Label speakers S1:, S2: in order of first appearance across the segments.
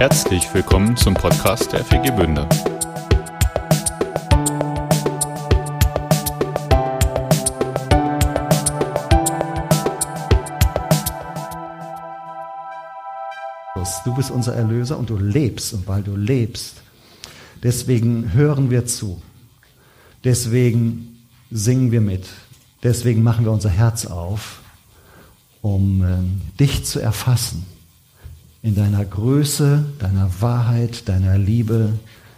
S1: Herzlich willkommen zum Podcast der FEG Bünde.
S2: Du bist unser Erlöser und du lebst. Und weil du lebst, deswegen hören wir zu. Deswegen singen wir mit. Deswegen machen wir unser Herz auf, um dich zu erfassen. In deiner Größe, deiner Wahrheit, deiner Liebe.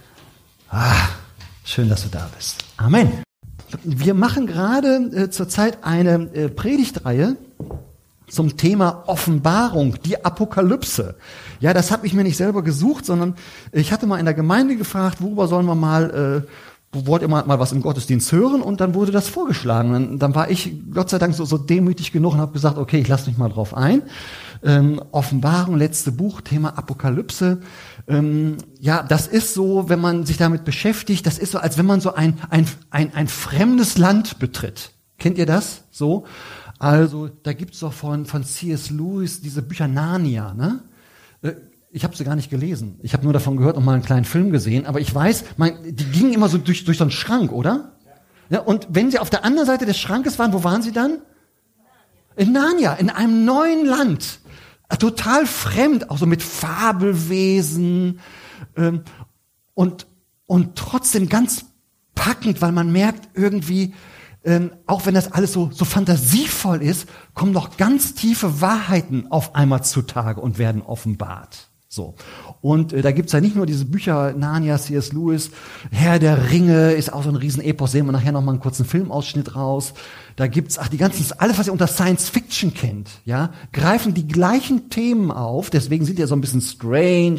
S2: Schön, dass du da bist. Amen. Wir machen gerade zurzeit eine Predigtreihe zum Thema Offenbarung, die Apokalypse. Ja, das habe ich mir nicht selber gesucht, sondern ich hatte mal in der Gemeinde gefragt, worüber sollen wir wollt ihr mal was im Gottesdienst hören? Und dann wurde das vorgeschlagen. Und dann war ich Gott sei Dank so demütig genug und habe gesagt, okay, ich lasse mich mal drauf ein. Offenbarung, letzte Buch, Thema Apokalypse. Ja, das ist so, wenn man sich damit beschäftigt, das ist so, als wenn man so ein fremdes Land betritt. Kennt ihr das? So? Also, da gibt's doch von C.S. Lewis diese Bücher Narnia, ne? Ich habe sie gar nicht gelesen. Ich habe nur davon gehört und mal einen kleinen Film gesehen. Aber ich weiß, die gingen immer so durch so einen Schrank, oder? Ja, und wenn sie auf der anderen Seite des Schrankes waren, wo waren sie dann? In Narnia, in einem neuen Land. Total fremd, auch so mit Fabelwesen. Und trotzdem ganz packend, weil man merkt irgendwie, auch wenn das alles so fantasievoll ist, kommen doch ganz tiefe Wahrheiten auf einmal zutage und werden offenbart. So. Und da gibt's ja nicht nur diese Bücher, Narnia, C.S. Lewis, Herr der Ringe ist auch so ein Riesenepos, sehen wir nachher noch mal einen kurzen Filmausschnitt raus. Da gibt's, alles, was ihr unter Science Fiction kennt, ja, greifen die gleichen Themen auf, deswegen sind die ja so ein bisschen strange,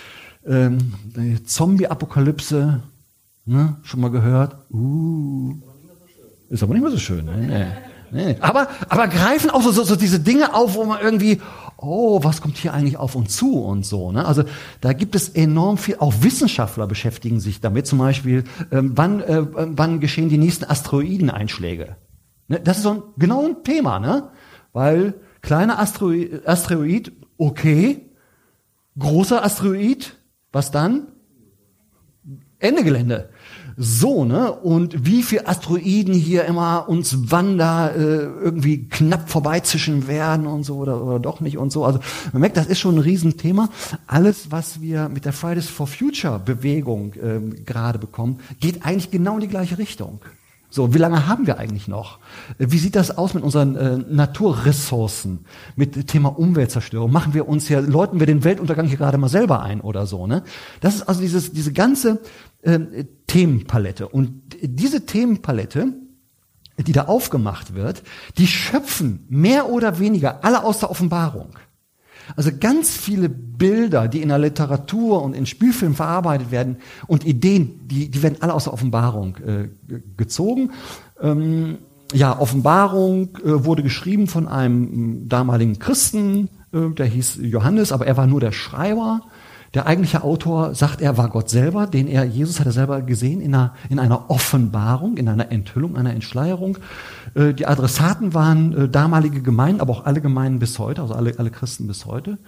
S2: Zombie-Apokalypse, ne, schon mal gehört? Ist aber nicht mehr so schön, ne? Nee. Aber greifen auch so diese Dinge auf, wo man irgendwie, was kommt hier eigentlich auf uns zu und so, ne? Also da gibt es enorm viel, auch Wissenschaftler beschäftigen sich damit, zum Beispiel, wann geschehen die nächsten Asteroideneinschläge? Ne? Das ist so genau ein Thema, ne? Weil kleiner Asteroid, okay, großer Asteroid, was dann? Ende Gelände. So, ne? Und wie viele Asteroiden hier immer uns Wander irgendwie knapp vorbeizischen werden und so oder doch nicht und so. Also man merkt, das ist schon ein Riesenthema. Alles, was wir mit der Fridays for Future Bewegung gerade bekommen, geht eigentlich genau in die gleiche Richtung. So, wie lange haben wir eigentlich noch? Wie sieht das aus mit unseren Naturressourcen, mit dem Thema Umweltzerstörung? Läuten wir den Weltuntergang hier gerade mal selber ein oder so, ne? Das ist also diese ganze Themenpalette. Und diese Themenpalette, die da aufgemacht wird, die schöpfen mehr oder weniger alle aus der Offenbarung. Also ganz viele Bilder, die in der Literatur und in Spielfilmen verarbeitet werden und Ideen, die werden alle aus der Offenbarung gezogen. Offenbarung wurde geschrieben von einem damaligen Christen, der hieß Johannes, aber er war nur der Schreiber. Der eigentliche Autor sagt, er war Gott selber, Jesus hat er selber gesehen in einer Offenbarung, in einer Enthüllung, einer Entschleierung. Die Adressaten waren damalige Gemeinden, aber auch alle Gemeinden bis heute, also alle Christen bis heute.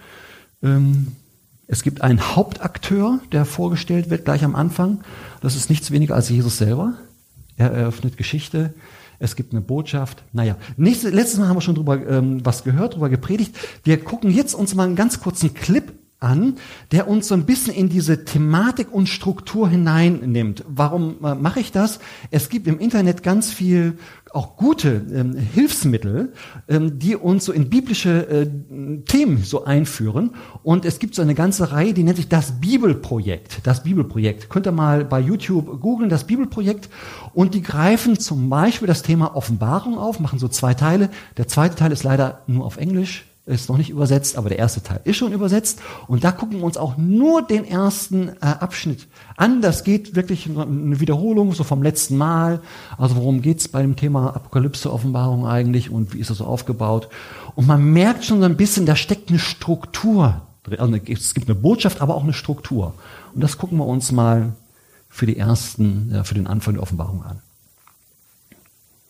S2: Es gibt einen Hauptakteur, der vorgestellt wird gleich am Anfang. Das ist nichts weniger als Jesus selber. Er eröffnet Geschichte. Es gibt eine Botschaft. Letztes Mal haben wir schon drüber was gehört, drüber gepredigt. Wir gucken jetzt uns mal einen ganz kurzen Clip an, der uns so ein bisschen in diese Thematik und Struktur hineinnimmt. Warum mache ich das? Es gibt im Internet ganz viel auch gute Hilfsmittel, die uns so in biblische Themen so einführen. Und es gibt so eine ganze Reihe, die nennt sich das Bibelprojekt. Das Bibelprojekt. Könnt ihr mal bei YouTube googeln, das Bibelprojekt. Und die greifen zum Beispiel das Thema Offenbarung auf, machen so 2 Teile. Der zweite Teil ist leider nur auf Englisch. Ist noch nicht übersetzt, aber der erste Teil ist schon übersetzt. Und da gucken wir uns auch nur den ersten Abschnitt an. Das geht wirklich eine Wiederholung so vom letzten Mal. Also worum geht's bei dem Thema Apokalypse, Offenbarung eigentlich und wie ist das so aufgebaut? Und man merkt schon so ein bisschen, da steckt eine Struktur drin. Also es gibt eine Botschaft, aber auch eine Struktur. Und das gucken wir uns mal für den Anfang der Offenbarung an.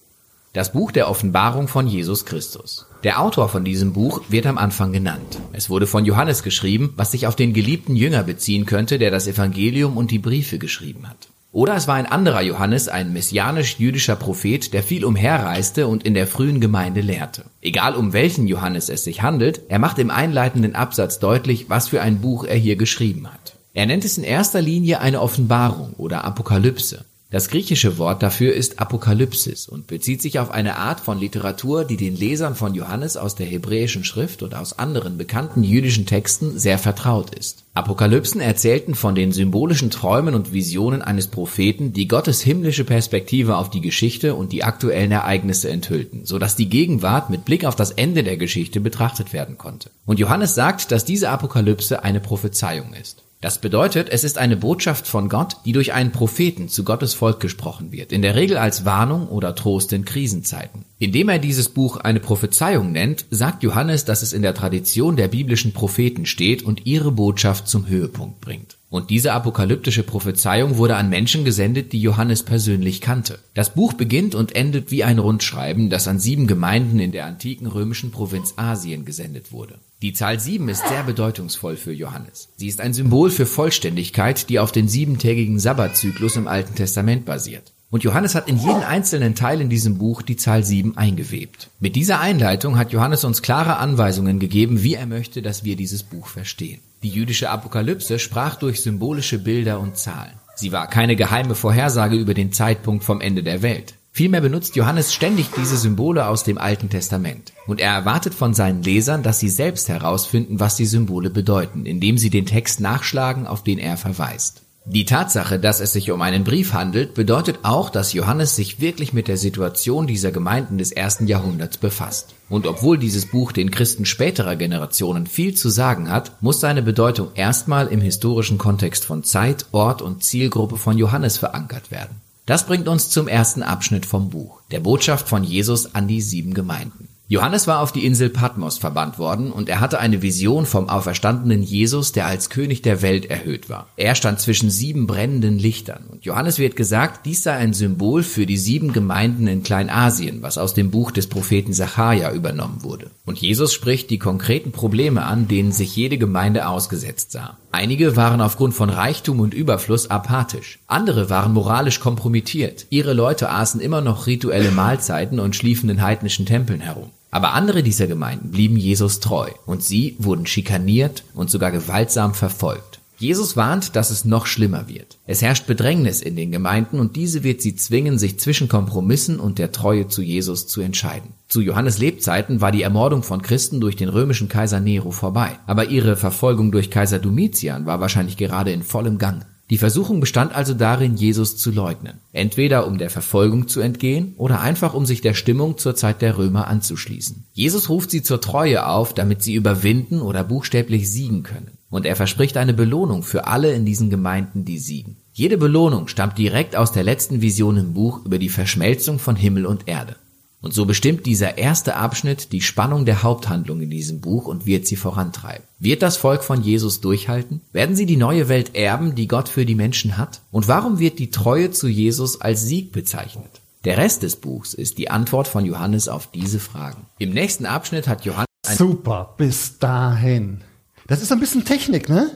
S3: Das Buch der Offenbarung von Jesus Christus. Der Autor von diesem Buch wird am Anfang genannt. Es wurde von Johannes geschrieben, was sich auf den geliebten Jünger beziehen könnte, der das Evangelium und die Briefe geschrieben hat. Oder es war ein anderer Johannes, ein messianisch-jüdischer Prophet, der viel umherreiste und in der frühen Gemeinde lehrte. Egal um welchen Johannes es sich handelt, er macht im einleitenden Absatz deutlich, was für ein Buch er hier geschrieben hat. Er nennt es in erster Linie eine Offenbarung oder Apokalypse. Das griechische Wort dafür ist Apokalypsis und bezieht sich auf eine Art von Literatur, die den Lesern von Johannes aus der hebräischen Schrift und aus anderen bekannten jüdischen Texten sehr vertraut ist. Apokalypsen erzählten von den symbolischen Träumen und Visionen eines Propheten, die Gottes himmlische Perspektive auf die Geschichte und die aktuellen Ereignisse enthüllten, sodass die Gegenwart mit Blick auf das Ende der Geschichte betrachtet werden konnte. Und Johannes sagt, dass diese Apokalypse eine Prophezeiung ist. Das bedeutet, es ist eine Botschaft von Gott, die durch einen Propheten zu Gottes Volk gesprochen wird, in der Regel als Warnung oder Trost in Krisenzeiten. Indem er dieses Buch eine Prophezeiung nennt, sagt Johannes, dass es in der Tradition der biblischen Propheten steht und ihre Botschaft zum Höhepunkt bringt. Und diese apokalyptische Prophezeiung wurde an Menschen gesendet, die Johannes persönlich kannte. Das Buch beginnt und endet wie ein Rundschreiben, das an 7 Gemeinden in der antiken römischen Provinz Asien gesendet wurde. Die Zahl 7 ist sehr bedeutungsvoll für Johannes. Sie ist ein Symbol für Vollständigkeit, die auf den 7-tägigen Sabbatzyklus im Alten Testament basiert. Und Johannes hat in jeden einzelnen Teil in diesem Buch die Zahl 7 eingewebt. Mit dieser Einleitung hat Johannes uns klare Anweisungen gegeben, wie er möchte, dass wir dieses Buch verstehen. Die jüdische Apokalypse sprach durch symbolische Bilder und Zahlen. Sie war keine geheime Vorhersage über den Zeitpunkt vom Ende der Welt. Vielmehr benutzt Johannes ständig diese Symbole aus dem Alten Testament. Und er erwartet von seinen Lesern, dass sie selbst herausfinden, was die Symbole bedeuten, indem sie den Text nachschlagen, auf den er verweist. Die Tatsache, dass es sich um einen Brief handelt, bedeutet auch, dass Johannes sich wirklich mit der Situation dieser Gemeinden des 1. Jahrhunderts befasst. Und obwohl dieses Buch den Christen späterer Generationen viel zu sagen hat, muss seine Bedeutung erstmal im historischen Kontext von Zeit, Ort und Zielgruppe von Johannes verankert werden. Das bringt uns zum ersten Abschnitt vom Buch, der Botschaft von Jesus an die 7 Gemeinden. Johannes war auf die Insel Patmos verbannt worden und er hatte eine Vision vom auferstandenen Jesus, der als König der Welt erhöht war. Er stand zwischen 7 brennenden Lichtern und Johannes wird gesagt, dies sei ein Symbol für die 7 Gemeinden in Kleinasien, was aus dem Buch des Propheten Sacharja übernommen wurde. Und Jesus spricht die konkreten Probleme an, denen sich jede Gemeinde ausgesetzt sah. Einige waren aufgrund von Reichtum und Überfluss apathisch. Andere waren moralisch kompromittiert. Ihre Leute aßen immer noch rituelle Mahlzeiten und schliefen in heidnischen Tempeln herum. Aber andere dieser Gemeinden blieben Jesus treu und sie wurden schikaniert und sogar gewaltsam verfolgt. Jesus warnt, dass es noch schlimmer wird. Es herrscht Bedrängnis in den Gemeinden und diese wird sie zwingen, sich zwischen Kompromissen und der Treue zu Jesus zu entscheiden. Zu Johannes Lebzeiten war die Ermordung von Christen durch den römischen Kaiser Nero vorbei, aber ihre Verfolgung durch Kaiser Domitian war wahrscheinlich gerade in vollem Gang. Die Versuchung bestand also darin, Jesus zu leugnen. Entweder um der Verfolgung zu entgehen oder einfach um sich der Stimmung zur Zeit der Römer anzuschließen. Jesus ruft sie zur Treue auf, damit sie überwinden oder buchstäblich siegen können. Und er verspricht eine Belohnung für alle in diesen Gemeinden, die siegen. Jede Belohnung stammt direkt aus der letzten Vision im Buch über die Verschmelzung von Himmel und Erde. Und so bestimmt dieser erste Abschnitt die Spannung der Haupthandlung in diesem Buch und wird sie vorantreiben. Wird das Volk von Jesus durchhalten? Werden sie die neue Welt erben, die Gott für die Menschen hat? Und warum wird die Treue zu Jesus als Sieg bezeichnet? Der Rest des Buchs ist die Antwort von Johannes auf diese Fragen. Im nächsten Abschnitt hat Johannes
S2: Super, bis dahin. Das ist ein bisschen Technik, ne?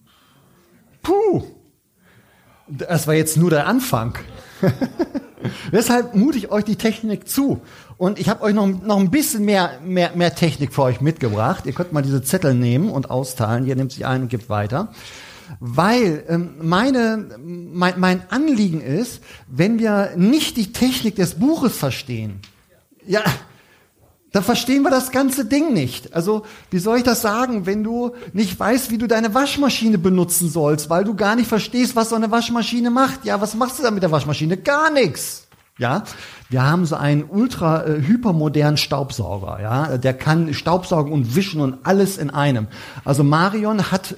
S2: Puh. Das war jetzt nur der Anfang. Deshalb mute ich euch die Technik zu. Und ich habe euch noch ein bisschen mehr Technik für euch mitgebracht. Ihr könnt mal diese Zettel nehmen und austeilen. Ihr nehmt sich ein und gebt weiter. Weil mein Anliegen ist, wenn wir nicht die Technik des Buches verstehen, ja, dann verstehen wir das ganze Ding nicht. Also, wie soll ich das sagen, wenn du nicht weißt, wie du deine Waschmaschine benutzen sollst, weil du gar nicht verstehst, was so eine Waschmaschine macht. Ja, was machst du da mit der Waschmaschine? Gar nichts. Ja, wir haben so einen hypermodernen Staubsauger, ja, der kann Staubsaugen und wischen und alles in einem. Also Marion hat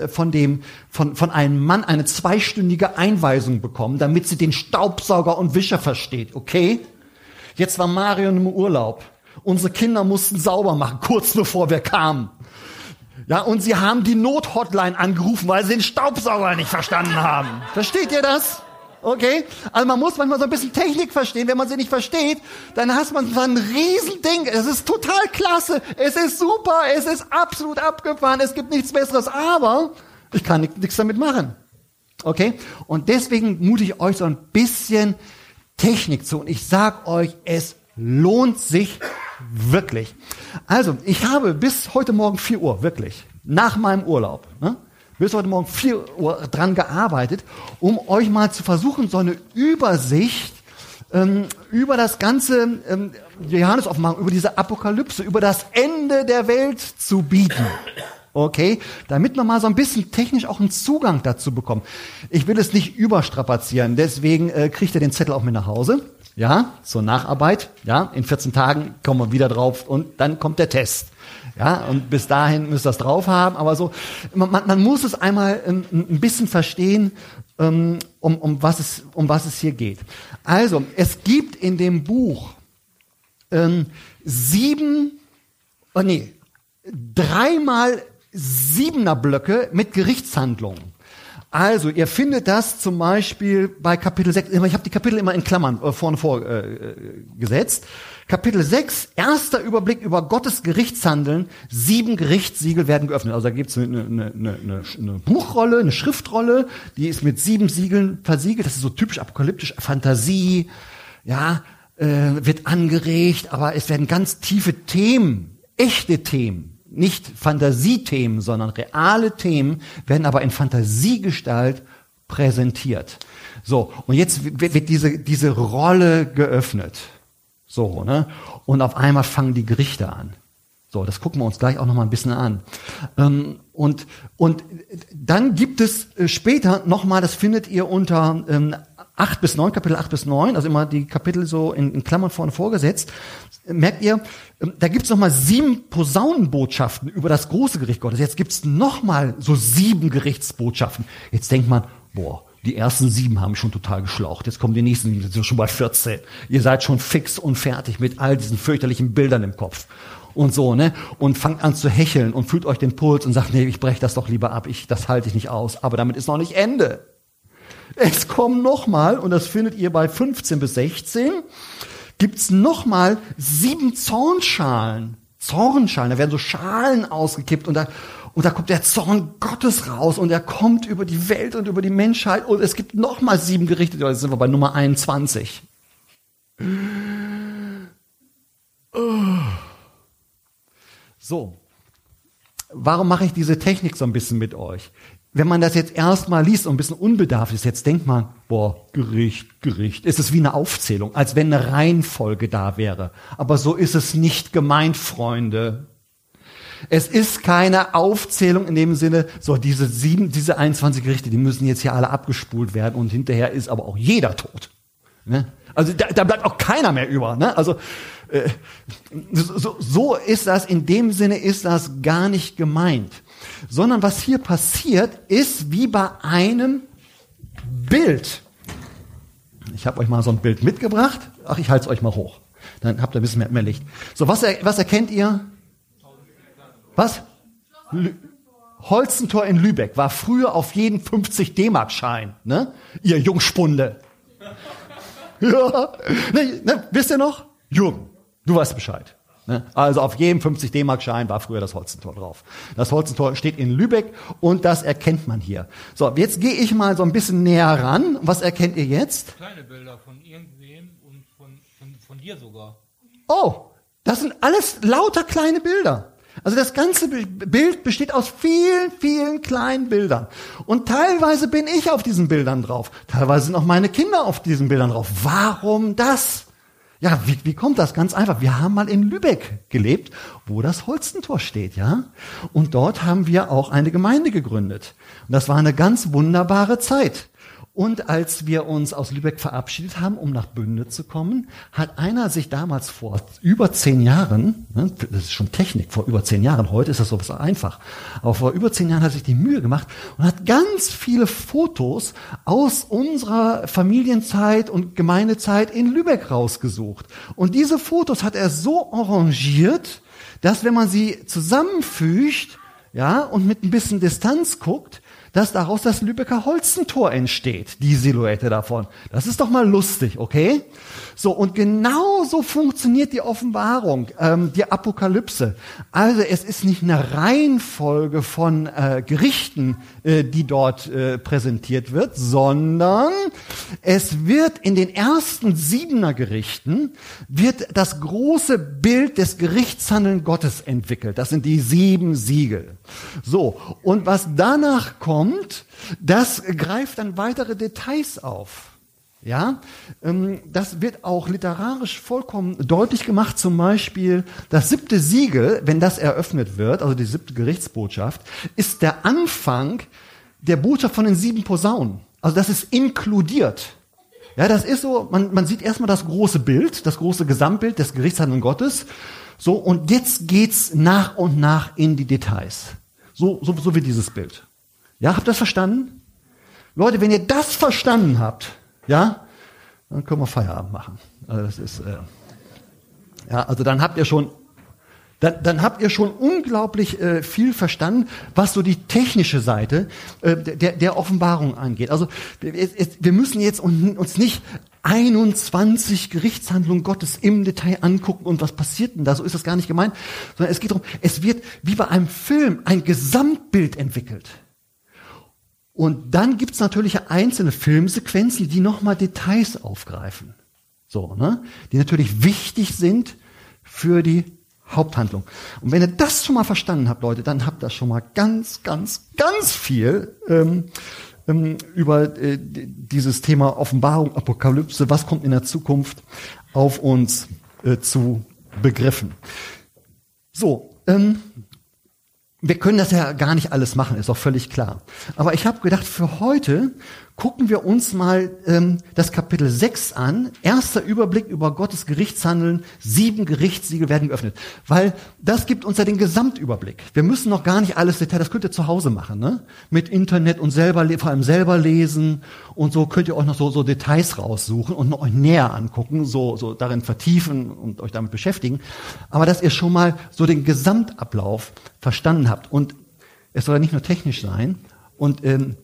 S2: von einem Mann eine 2-stündige Einweisung bekommen, damit sie den Staubsauger und Wischer versteht, okay? Jetzt war Marion im Urlaub. Unsere Kinder mussten sauber machen, kurz bevor wir kamen. Ja, und sie haben die Nothotline angerufen, weil sie den Staubsauger nicht verstanden haben. Versteht ihr das? Okay? Also man muss manchmal so ein bisschen Technik verstehen. Wenn man sie nicht versteht, dann hat man so ein Riesending. Es ist total klasse. Es ist super. Es ist absolut abgefahren. Es gibt nichts Besseres. Aber ich kann nichts damit machen. Okay? Und deswegen mute ich euch so ein bisschen Technik zu. Und ich sag euch, es lohnt sich wirklich. Also, ich habe bis heute Morgen 4 Uhr, wirklich, nach meinem Urlaub, bis heute Morgen 4 Uhr dran gearbeitet, um euch mal zu versuchen, so eine Übersicht über das ganze Johannes-Offenbarung, über diese Apokalypse, über das Ende der Welt zu bieten. Okay, damit man mal so ein bisschen technisch auch einen Zugang dazu bekommt. Ich will es nicht überstrapazieren, deswegen kriegt ihr den Zettel auch mit nach Hause. Ja, zur Nacharbeit. Ja, in 14 Tagen kommen wir wieder drauf und dann kommt der Test. Ja, und bis dahin müsst ihr das drauf haben. Aber so, man muss es einmal ein bisschen verstehen, um was es hier geht. Also, es gibt in dem Buch 3-mal 7er Blöcke mit Gerichtshandlungen. Also, ihr findet das zum Beispiel bei Kapitel 6, ich habe die Kapitel immer in Klammern vorne vorgesetzt. Kapitel 6, erster Überblick über Gottes Gerichtshandeln, 7 Gerichtssiegel werden geöffnet. Also da gibt es eine Buchrolle, eine Schriftrolle, die ist mit 7 Siegeln versiegelt. Das ist so typisch apokalyptisch, Fantasie, ja, wird angeregt, aber es werden ganz tiefe Themen, echte Themen, nicht Fantasiethemen, sondern reale Themen werden aber in Fantasiegestalt präsentiert. So, und jetzt wird diese Rolle geöffnet. So, ne? Und auf einmal fangen die Gerichte an. So, das gucken wir uns gleich auch noch mal ein bisschen an. Und dann gibt es später noch mal, das findet ihr unter 8 bis 9, Kapitel 8 bis 9, also immer die Kapitel so in Klammern vorne vorgesetzt, merkt ihr, da gibt's noch mal 7 Posaunenbotschaften über das große Gericht Gottes. Jetzt gibt's noch mal so 7 Gerichtsbotschaften. Jetzt denkt man, boah, die ersten 7 haben schon total geschlaucht. Jetzt kommen die nächsten 7, sind schon bei 14. Ihr seid schon fix und fertig mit all diesen fürchterlichen Bildern im Kopf. Und so, ne? Und fangt an zu hecheln und fühlt euch den Puls und sagt, nee, ich breche das doch lieber ab. Das halte ich nicht aus. Aber damit ist noch nicht Ende. Es kommen nochmal, und das findet ihr bei 15 bis 16, gibt's nochmal 7 Zornschalen, da werden so Schalen ausgekippt und da kommt der Zorn Gottes raus und er kommt über die Welt und über die Menschheit und es gibt nochmal 7 Gerichte, jetzt sind wir bei Nummer 21. So, warum mache ich diese Technik so ein bisschen mit euch? Wenn man das jetzt erstmal liest und ein bisschen unbedarft ist, jetzt denkt man, boah, Gericht. Es ist wie eine Aufzählung, als wenn eine Reihenfolge da wäre. Aber so ist es nicht gemeint, Freunde. Es ist keine Aufzählung in dem Sinne, so diese 21 Gerichte, die müssen jetzt hier alle abgespult werden und hinterher ist aber auch jeder tot. Ne? Also da bleibt auch keiner mehr über. Ne? Also so ist das, in dem Sinne ist das gar nicht gemeint. Sondern was hier passiert, ist wie bei einem Bild. Ich habe euch mal so ein Bild mitgebracht. Ach, ich halte es euch mal hoch. Dann habt ihr ein bisschen mehr Licht. So, was erkennt ihr? Was? Holstentor in Lübeck war früher auf jeden 50 D-Mark-Schein. Ne? Ihr Jungspunde. Ja. Ne, wisst ihr noch? Jürgen, du weißt Bescheid. Also auf jedem 50 D-Mark-Schein war früher das Holstentor drauf. Das Holstentor steht in Lübeck und das erkennt man hier. So, jetzt gehe ich mal so ein bisschen näher ran. Was erkennt ihr jetzt?
S4: Kleine Bilder von irgendwem und von dir sogar.
S2: Oh, das sind alles lauter kleine Bilder. Also das ganze Bild besteht aus vielen, vielen kleinen Bildern. Und teilweise bin ich auf diesen Bildern drauf. Teilweise sind auch meine Kinder auf diesen Bildern drauf. Warum das? Ja, wie kommt das? Ganz einfach. Wir haben mal in Lübeck gelebt, wo das Holstentor steht, ja? Und dort haben wir auch eine Gemeinde gegründet. Und das war eine ganz wunderbare Zeit. Und als wir uns aus Lübeck verabschiedet haben, um nach Bünde zu kommen, hat einer sich damals vor über 10 Jahren, das ist schon Technik, vor über 10 Jahren, heute ist das sowas einfach, aber vor über 10 Jahren hat sich die Mühe gemacht und hat ganz viele Fotos aus unserer Familienzeit und Gemeindezeit in Lübeck rausgesucht. Und diese Fotos hat er so arrangiert, dass wenn man sie zusammenfügt, ja, und mit ein bisschen Distanz guckt, dass daraus das Lübecker Holstentor entsteht, die Silhouette davon. Das ist doch mal lustig, okay? So, und genauso funktioniert die Offenbarung, die Apokalypse. Also es ist nicht eine Reihenfolge von Gerichten, die dort präsentiert wird, sondern es wird in den ersten 7er Gerichten wird das große Bild des Gerichtshandelns Gottes entwickelt. Das sind die 7 Siegel. So, und was danach kommt, das greift dann weitere Details auf. Ja, das wird auch literarisch vollkommen deutlich gemacht. Zum Beispiel das 7. Siegel, wenn das eröffnet wird, also die 7. Gerichtsbotschaft, ist der Anfang der Botschaft von den 7 Posaunen. Also das ist inkludiert. Ja, das ist so, man sieht erstmal das große Bild, das große Gesamtbild des Gerichtshandelns Gottes. So, und jetzt geht's nach und nach in die Details. So wie dieses Bild. Ja, habt ihr das verstanden? Leute, wenn ihr das verstanden habt, ja, dann können wir Feierabend machen. Also das ist, also dann habt ihr schon unglaublich viel verstanden, was so die technische Seite der Offenbarung angeht. Also wir müssen jetzt uns nicht 21 Gerichtshandlungen Gottes im Detail angucken und was passiert denn da, so ist das gar nicht gemeint, sondern es geht darum, es wird wie bei einem Film ein Gesamtbild entwickelt. Und dann gibt's natürlich einzelne Filmsequenzen, die nochmal Details aufgreifen. So, ne? Die natürlich wichtig sind für die Haupthandlung. Und wenn ihr das schon mal verstanden habt, Leute, dann habt ihr schon mal ganz, ganz, ganz viel über dieses Thema Offenbarung, Apokalypse, was kommt in der Zukunft auf uns zu begriffen. So, wir können das ja gar nicht alles machen, ist auch völlig klar. Aber ich habe gedacht, für heute gucken wir uns mal das Kapitel 6 an. Erster Überblick über Gottes Gerichtshandeln. 7 Gerichtssiegel werden geöffnet. Weil das gibt uns ja den Gesamtüberblick. Wir müssen noch gar nicht alles Detail, das könnt ihr zu Hause machen, ne? Mit Internet und vor allem selber lesen. Und so könnt ihr euch noch so Details raussuchen und noch euch näher angucken, so darin vertiefen und euch damit beschäftigen. Aber dass ihr schon mal so den Gesamtablauf verstanden habt. Und es soll ja nicht nur technisch sein. Und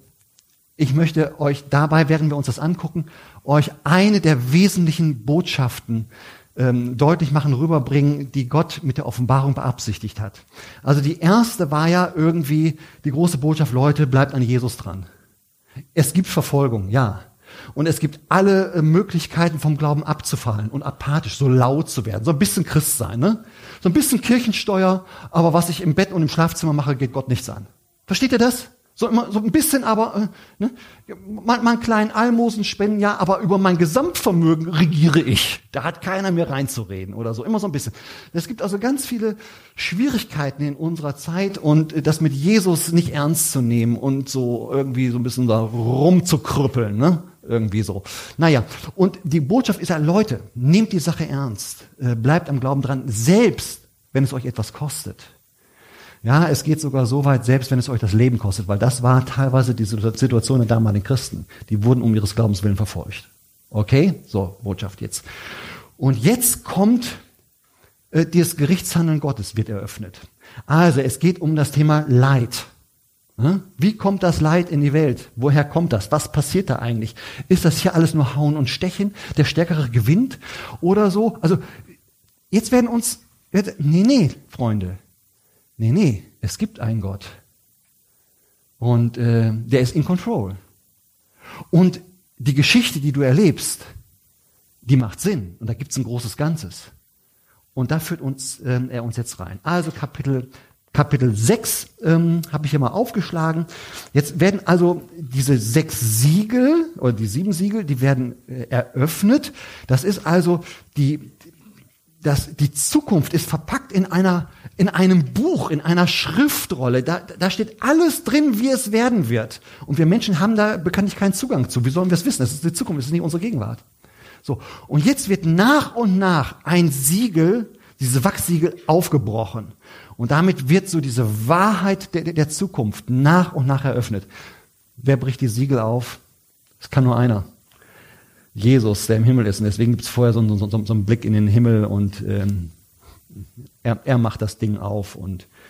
S2: ich möchte euch dabei, während wir uns das angucken, euch eine der wesentlichen Botschaften deutlich machen, rüberbringen, die Gott mit der Offenbarung beabsichtigt hat. Also die erste war ja irgendwie die große Botschaft, Leute, bleibt an Jesus dran. Es gibt Verfolgung, ja. Und es gibt alle Möglichkeiten, vom Glauben abzufallen und apathisch, so laut zu werden, so ein bisschen Christ sein, ne? So ein bisschen Kirchensteuer, aber was ich im Bett und im Schlafzimmer mache, geht Gott nichts an. Versteht ihr das? So immer so ein bisschen, aber mal einen kleinen Almosen spenden, ja, aber über mein Gesamtvermögen regiere ich. Da hat keiner mehr reinzureden oder so, immer so ein bisschen. Es gibt also ganz viele Schwierigkeiten in unserer Zeit und das mit Jesus nicht ernst zu nehmen und so irgendwie so ein bisschen da rumzukrüppeln, ne? Irgendwie so. Naja, und die Botschaft ist ja, Leute, nehmt die Sache ernst, bleibt am Glauben dran, selbst wenn es euch etwas kostet. Ja, es geht sogar so weit, selbst wenn es euch das Leben kostet, weil das war teilweise die Situation der damaligen Christen. Die wurden um ihres Glaubens willen verfolgt. Okay? So, Botschaft jetzt. Und jetzt kommt das Gerichtshandeln Gottes wird eröffnet. Also, es geht um das Thema Leid. Wie kommt das Leid in die Welt? Woher kommt das? Was passiert da eigentlich? Ist das hier alles nur Hauen und Stechen? Der Stärkere gewinnt? Oder so? Also, jetzt werden uns, nee, Freunde. Nee, es gibt einen Gott. Und der ist in control. Und die Geschichte, die du erlebst, die macht Sinn. Und da gibt's ein großes Ganzes. Und da führt er uns jetzt rein. Also Kapitel 6 habe ich hier mal aufgeschlagen. Jetzt werden also diese 6 Siegel oder die 7 Siegel, die werden eröffnet. Das ist also die Zukunft ist verpackt in einem Buch, in einer Schriftrolle. Da steht alles drin, wie es werden wird. Und wir Menschen haben da bekanntlich keinen Zugang zu. Wie sollen wir es wissen? Das ist die Zukunft, das ist nicht unsere Gegenwart. So. Und jetzt wird nach und nach ein Siegel, diese Wachssiegel aufgebrochen. Und damit wird so diese Wahrheit der Zukunft nach und nach eröffnet. Wer bricht die Siegel auf? Es kann nur einer. Jesus, der im Himmel ist. Und deswegen gibt es vorher so einen Blick in den Himmel und er macht das Ding auf. Und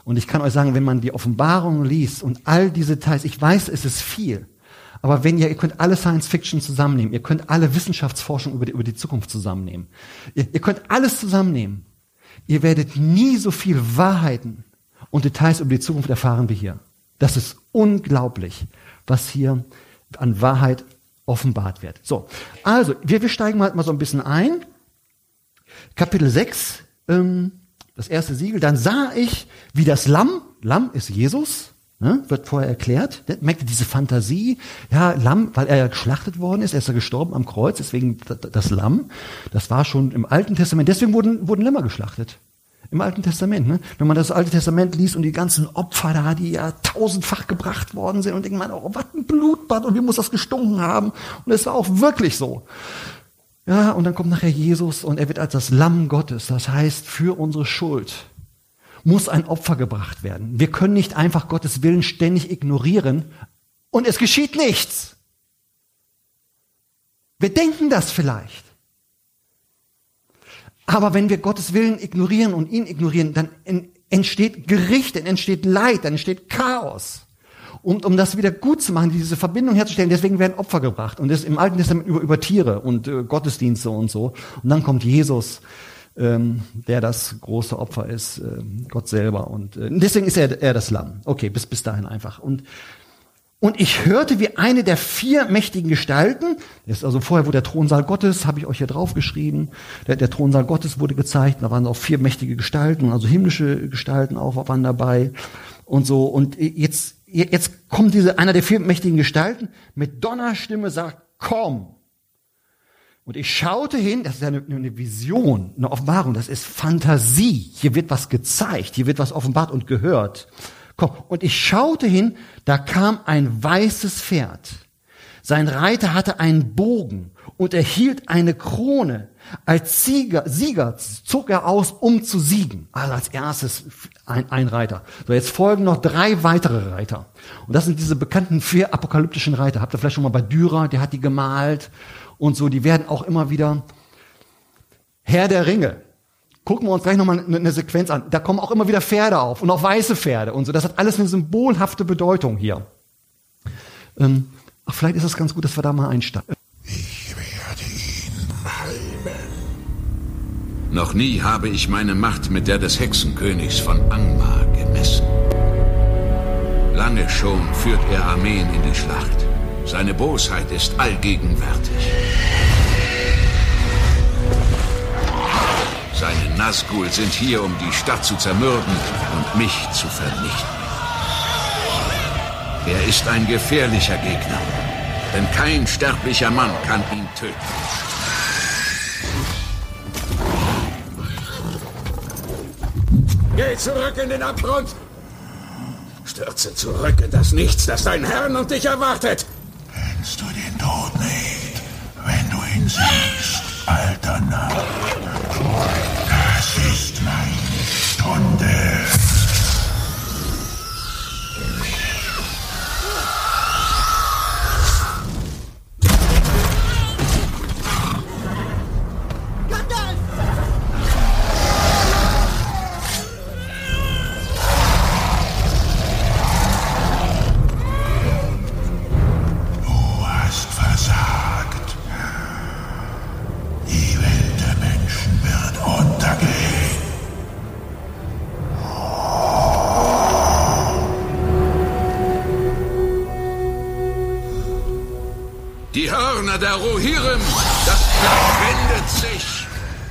S2: Und ich kann euch sagen, wenn man die Offenbarung liest und all diese Details, ich weiß, es ist viel, aber wenn ihr könnt alle Science Fiction zusammennehmen, ihr könnt alle Wissenschaftsforschung über die Zukunft zusammennehmen, ihr könnt alles zusammennehmen, ihr werdet nie so viel Wahrheiten und Details über die Zukunft erfahren wie hier. Das ist unglaublich, was hier an Wahrheit offenbart wird. So, also, wir steigen mal so ein bisschen ein. Kapitel 6, das erste Siegel. Dann sah ich, wie das Lamm ist Jesus, ne, wird vorher erklärt. Merkt ihr diese Fantasie? Ja, Lamm, weil er ja geschlachtet worden ist, er ist ja gestorben am Kreuz, deswegen das Lamm. Das war schon im Alten Testament, deswegen wurden Lämmer geschlachtet. Im Alten Testament, ne? Wenn man das Alte Testament liest und die ganzen Opfer da, die ja tausendfach gebracht worden sind und denkt man, oh, was ein Blutbad und wie muss das gestunken haben? Und es war auch wirklich so. Ja, und dann kommt nachher Jesus und er wird als das Lamm Gottes, das heißt, für unsere Schuld muss ein Opfer gebracht werden. Wir können nicht einfach Gottes Willen ständig ignorieren und es geschieht nichts. Wir denken das vielleicht. Aber wenn wir Gottes Willen ignorieren und ihn ignorieren, dann entsteht Gericht, dann entsteht Leid, dann entsteht Chaos. Und um das wieder gut zu machen, diese Verbindung herzustellen, deswegen werden Opfer gebracht. Und das im Alten Testament über Tiere und Gottesdienste und so. Und dann kommt Jesus, der das große Opfer ist, Gott selber. Und deswegen ist er das Lamm. Okay, bis dahin einfach. Und ich hörte wie eine der 4 mächtigen Gestalten, das ist also vorher, wo der Thronsaal Gottes, habe ich euch hier draufgeschrieben, der Thronsaal Gottes wurde gezeigt, da waren auch 4 mächtige Gestalten, also himmlische Gestalten auch waren dabei und so. Und jetzt kommt einer der 4 mächtigen Gestalten mit Donnerstimme, sagt, komm. Und ich schaute hin, das ist ja eine Vision, eine Offenbarung, das ist Fantasie, hier wird was gezeigt, hier wird was offenbart und gehört. Komm, und ich schaute hin, da kam ein weißes Pferd. Sein Reiter hatte einen Bogen und er hielt eine Krone. Als Sieger zog er aus, um zu siegen. Also als erstes ein Reiter. So, jetzt folgen noch 3 weitere Reiter. Und das sind diese bekannten 4 apokalyptischen Reiter. Habt ihr vielleicht schon mal bei Dürer, der hat die gemalt und so. Die werden auch immer wieder Herr der Ringe. Gucken wir uns gleich nochmal eine Sequenz an. Da kommen auch immer wieder Pferde auf und auch weiße Pferde und so. Das hat alles eine symbolhafte Bedeutung hier. Vielleicht ist es ganz gut, dass wir da mal einsteigen.
S5: Ich werde ihn heilen.
S6: Noch nie habe ich meine Macht mit der des Hexenkönigs von Angmar gemessen. Lange schon führt er Armeen in die Schlacht. Seine Bosheit ist allgegenwärtig. Seine Nazgul sind hier, um die Stadt zu zermürben und mich zu vernichten. Er ist ein gefährlicher Gegner, denn kein sterblicher Mann kann ihn töten. Geh zurück in den Abgrund! Stürze zurück in das Nichts, das deinen Herrn und dich erwartet!
S5: Kennst du den Tod nicht, wenn du ihn siehst, alter Narr? Das ist meine Stunde. Du hast versagt. Die Welt der Menschen wird untergehen.
S6: Die Hörner der Rohirrim, das Blatt wendet sich.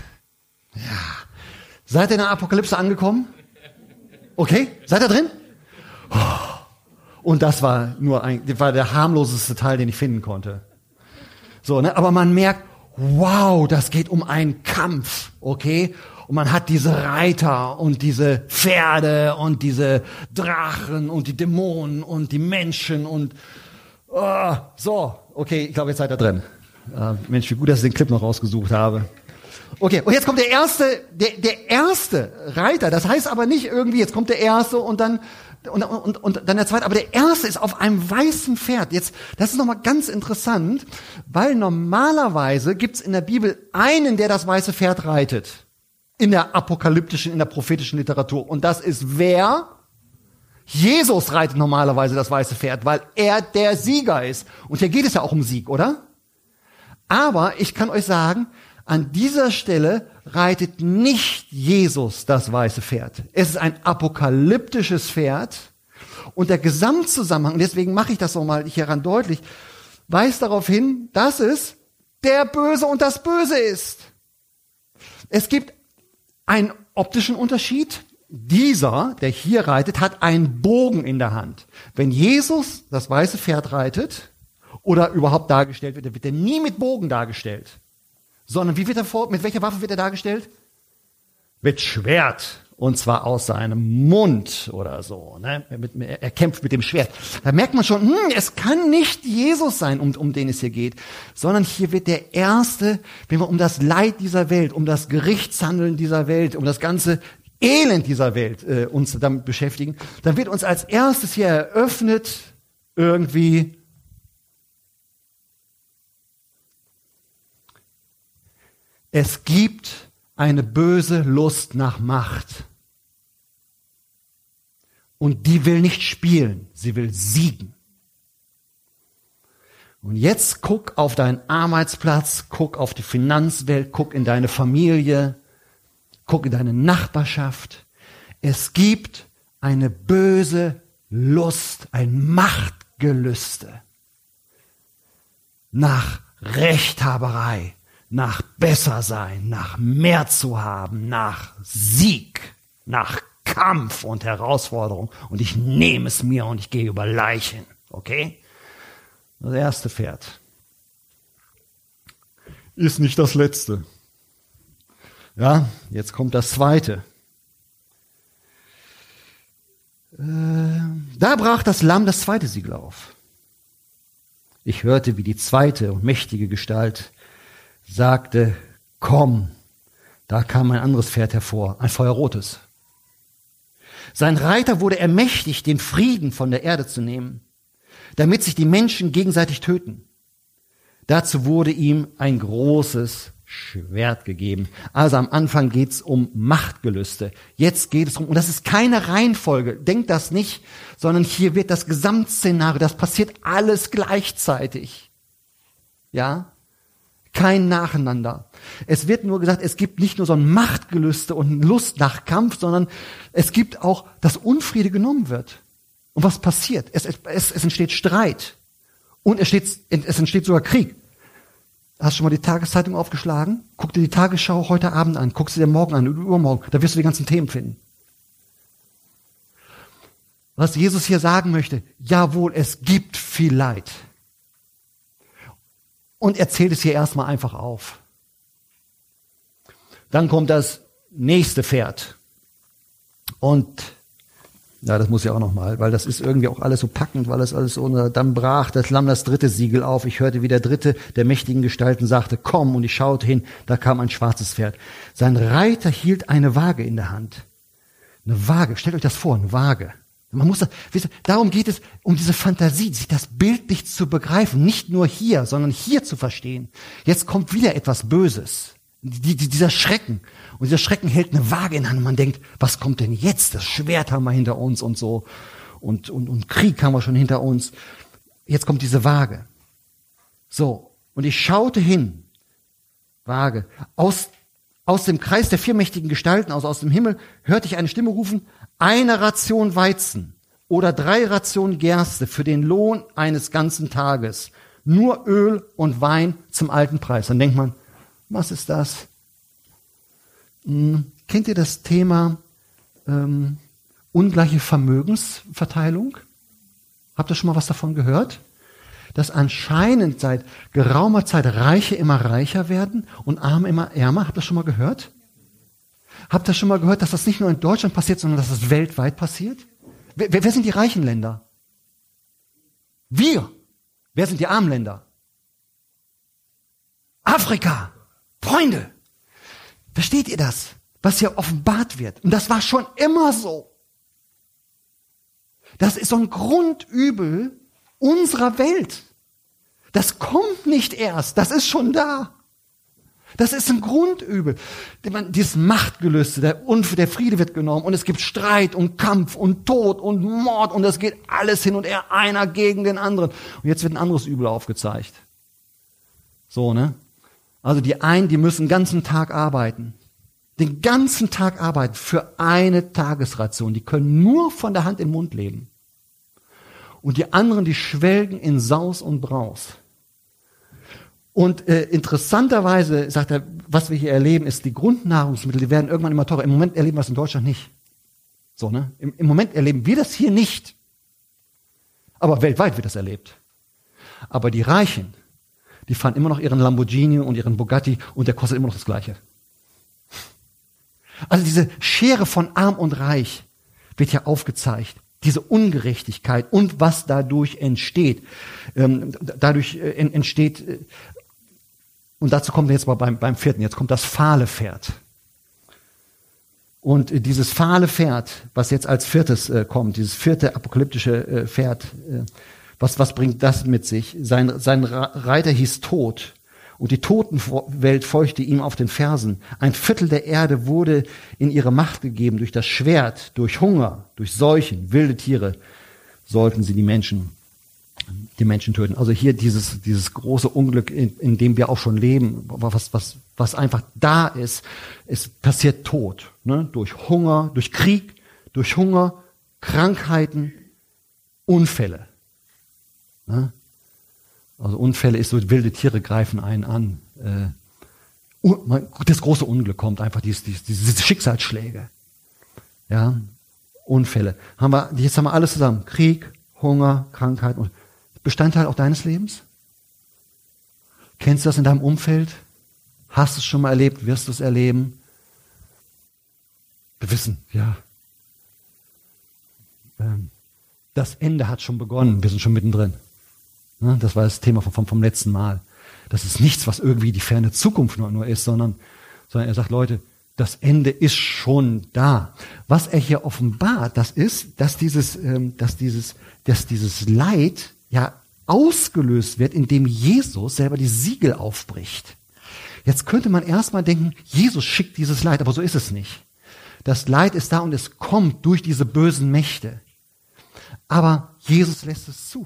S2: Seid ihr in der Apokalypse angekommen? Okay, seid ihr drin? Und das war der harmloseste Teil, den ich finden konnte. So, ne? Aber man merkt, wow, das geht um einen Kampf, okay? Und man hat diese Reiter und diese Pferde und diese Drachen und die Dämonen und die Menschen und so, okay, ich glaube, jetzt seid ihr drin. Mensch, wie gut, dass ich den Clip noch rausgesucht habe. Okay, und jetzt kommt der erste Reiter. Das heißt aber nicht irgendwie, jetzt kommt der erste und dann der zweite. Aber der erste ist auf einem weißen Pferd. Jetzt, das ist nochmal ganz interessant, weil normalerweise gibt's in der Bibel einen, der das weiße Pferd reitet. In der apokalyptischen, in der prophetischen Literatur. Und das ist wer? Jesus reitet normalerweise das weiße Pferd, weil er der Sieger ist. Und hier geht es ja auch um Sieg, oder? Aber ich kann euch sagen, an dieser Stelle reitet nicht Jesus das weiße Pferd. Es ist ein apokalyptisches Pferd. Und der Gesamtzusammenhang, und deswegen mache ich das nochmal hieran deutlich, weist darauf hin, dass es der Böse und das Böse ist. Es gibt einen optischen Unterschied. Dieser, der hier reitet, hat einen Bogen in der Hand. Wenn Jesus das weiße Pferd reitet oder überhaupt dargestellt wird, dann wird er nie mit Bogen dargestellt. Sondern wie wird er mit welcher Waffe wird er dargestellt? Mit Schwert. Und zwar aus seinem Mund oder so. Ne? Er kämpft mit dem Schwert. Da merkt man schon, es kann nicht Jesus sein, um den es hier geht. Sondern hier wird der Erste, wenn wir um das Leid dieser Welt, um das Gerichtshandeln dieser Welt, um das ganze Elend dieser Welt uns damit beschäftigen, dann wird uns als erstes hier eröffnet irgendwie es gibt eine böse Lust nach Macht. Und die will nicht spielen, sie will siegen. Und jetzt guck auf deinen Arbeitsplatz, guck auf die Finanzwelt, guck in deine Familie, guck in deine Nachbarschaft. Es gibt eine böse Lust, ein Machtgelüste nach Rechthaberei, nach Bessersein, nach mehr zu haben, nach Sieg, nach Kampf und Herausforderung. Und ich nehme es mir und ich gehe über Leichen. Okay? Das erste Pferd ist nicht das letzte. Ja, jetzt kommt das zweite. Da brach das Lamm das zweite Siegel auf. Ich hörte, wie die zweite und mächtige Gestalt sagte, komm. Da kam ein anderes Pferd hervor, ein feuerrotes. Sein Reiter wurde ermächtigt, den Frieden von der Erde zu nehmen, damit sich die Menschen gegenseitig töten. Dazu wurde ihm ein großes Schwert gegeben. Also am Anfang geht's um Machtgelüste. Jetzt geht es um, und das ist keine Reihenfolge, denkt das nicht, sondern hier wird das Gesamtszenario, das passiert alles gleichzeitig. Ja? Kein Nacheinander. Es wird nur gesagt, es gibt nicht nur so ein Machtgelüste und Lust nach Kampf, sondern es gibt auch, dass Unfriede genommen wird. Und was passiert? Es entsteht Streit. Und es entsteht sogar Krieg. Hast du schon mal die Tageszeitung aufgeschlagen? Guck dir die Tagesschau heute Abend an. Guck sie dir morgen an oder übermorgen. Da wirst du die ganzen Themen finden. Was Jesus hier sagen möchte, jawohl, es gibt viel Leid. Und er zählt es hier erstmal einfach auf. Dann kommt das nächste Pferd. Und, ja, das muss ich auch nochmal, weil das ist irgendwie auch alles so packend, weil das alles so, dann brach das Lamm das dritte Siegel auf. Ich hörte, wie der dritte der mächtigen Gestalten sagte, komm, und ich schaute hin, da kam ein schwarzes Pferd. Sein Reiter hielt eine Waage in der Hand. Eine Waage, stellt euch das vor, eine Waage. Man muss, darum geht es, um diese Fantasie, sich das bildlich zu begreifen, nicht nur hier, sondern hier zu verstehen. Jetzt kommt wieder etwas Böses, dieser Schrecken. Und dieser Schrecken hält eine Waage in der Hand und man denkt, was kommt denn jetzt? Das Schwert haben wir hinter uns und so. Und Krieg haben wir schon hinter uns. Jetzt kommt diese Waage. So, und ich schaute hin, Waage, aus dem Kreis der vier mächtigen Gestalten, aus dem Himmel, hörte ich eine Stimme rufen, eine Ration Weizen oder 3 Rationen Gerste für den Lohn eines ganzen Tages. Nur Öl und Wein zum alten Preis. Dann denkt man, was ist das? Kennt ihr das Thema ungleiche Vermögensverteilung? Habt ihr schon mal was davon gehört? Dass anscheinend seit geraumer Zeit Reiche immer reicher werden und Arme immer ärmer. Habt ihr das schon mal gehört? Habt ihr schon mal gehört, dass das nicht nur in Deutschland passiert, sondern dass das weltweit passiert? Wer sind die reichen Länder? Wir. Wer sind die armen Länder? Afrika. Freunde. Versteht ihr das? Was hier offenbart wird. Und das war schon immer so. Das ist so ein Grundübel unserer Welt. Das kommt nicht erst. Das ist schon da. Das ist ein Grundübel. Dieses Machtgelüste, der Friede wird genommen und es gibt Streit und Kampf und Tod und Mord und es geht alles hin und her, einer gegen den anderen. Und jetzt wird ein anderes Übel aufgezeigt. So, ne? Also die einen, die müssen den ganzen Tag arbeiten. Den ganzen Tag arbeiten für eine Tagesration. Die können nur von der Hand in den Mund leben. Und die anderen, die schwelgen in Saus und Braus. Und interessanterweise, sagt er, was wir hier erleben, ist, die Grundnahrungsmittel, die werden irgendwann immer teurer. Im Moment erleben wir es in Deutschland nicht. So, ne? Im Moment erleben wir das hier nicht. Aber weltweit wird das erlebt. Aber die Reichen, die fahren immer noch ihren Lamborghini und ihren Bugatti und der kostet immer noch das Gleiche. Also diese Schere von Arm und Reich wird ja aufgezeigt. Diese Ungerechtigkeit und was dadurch entsteht. Entsteht, und dazu kommen wir jetzt mal beim vierten, jetzt kommt das fahle Pferd. Und dieses fahle Pferd, was jetzt als viertes kommt, dieses vierte apokalyptische Pferd, was bringt das mit sich? Sein Reiter hieß Tod. Und die Totenwelt folgte ihm auf den Fersen. 1/4 der Erde wurde in ihre Macht gegeben durch das Schwert, durch Hunger, durch Seuchen, wilde Tiere sollten sie die Menschen töten. Also hier dieses große Unglück, in dem wir auch schon leben, was einfach da ist, es passiert Tod, ne? Durch Hunger, durch Krieg, durch Hunger, Krankheiten, Unfälle. Ne? Also Unfälle ist so, wilde Tiere greifen einen an. Das große Unglück kommt einfach, diese Schicksalsschläge. Ja, Unfälle. Jetzt haben wir alles zusammen. Krieg, Hunger, Krankheit. Bestandteil auch deines Lebens? Kennst du das in deinem Umfeld? Hast du es schon mal erlebt? Wirst du es erleben? Wir wissen, ja. Das Ende hat schon begonnen. Wir sind schon mittendrin. Das war das Thema vom letzten Mal. Das ist nichts, was irgendwie die ferne Zukunft nur ist, sondern er sagt, Leute, das Ende ist schon da. Was er hier offenbart, das ist, dass dieses Leid ja ausgelöst wird, indem Jesus selber die Siegel aufbricht. Jetzt könnte man erstmal denken, Jesus schickt dieses Leid, aber so ist es nicht. Das Leid ist da und es kommt durch diese bösen Mächte. Aber Jesus lässt es zu.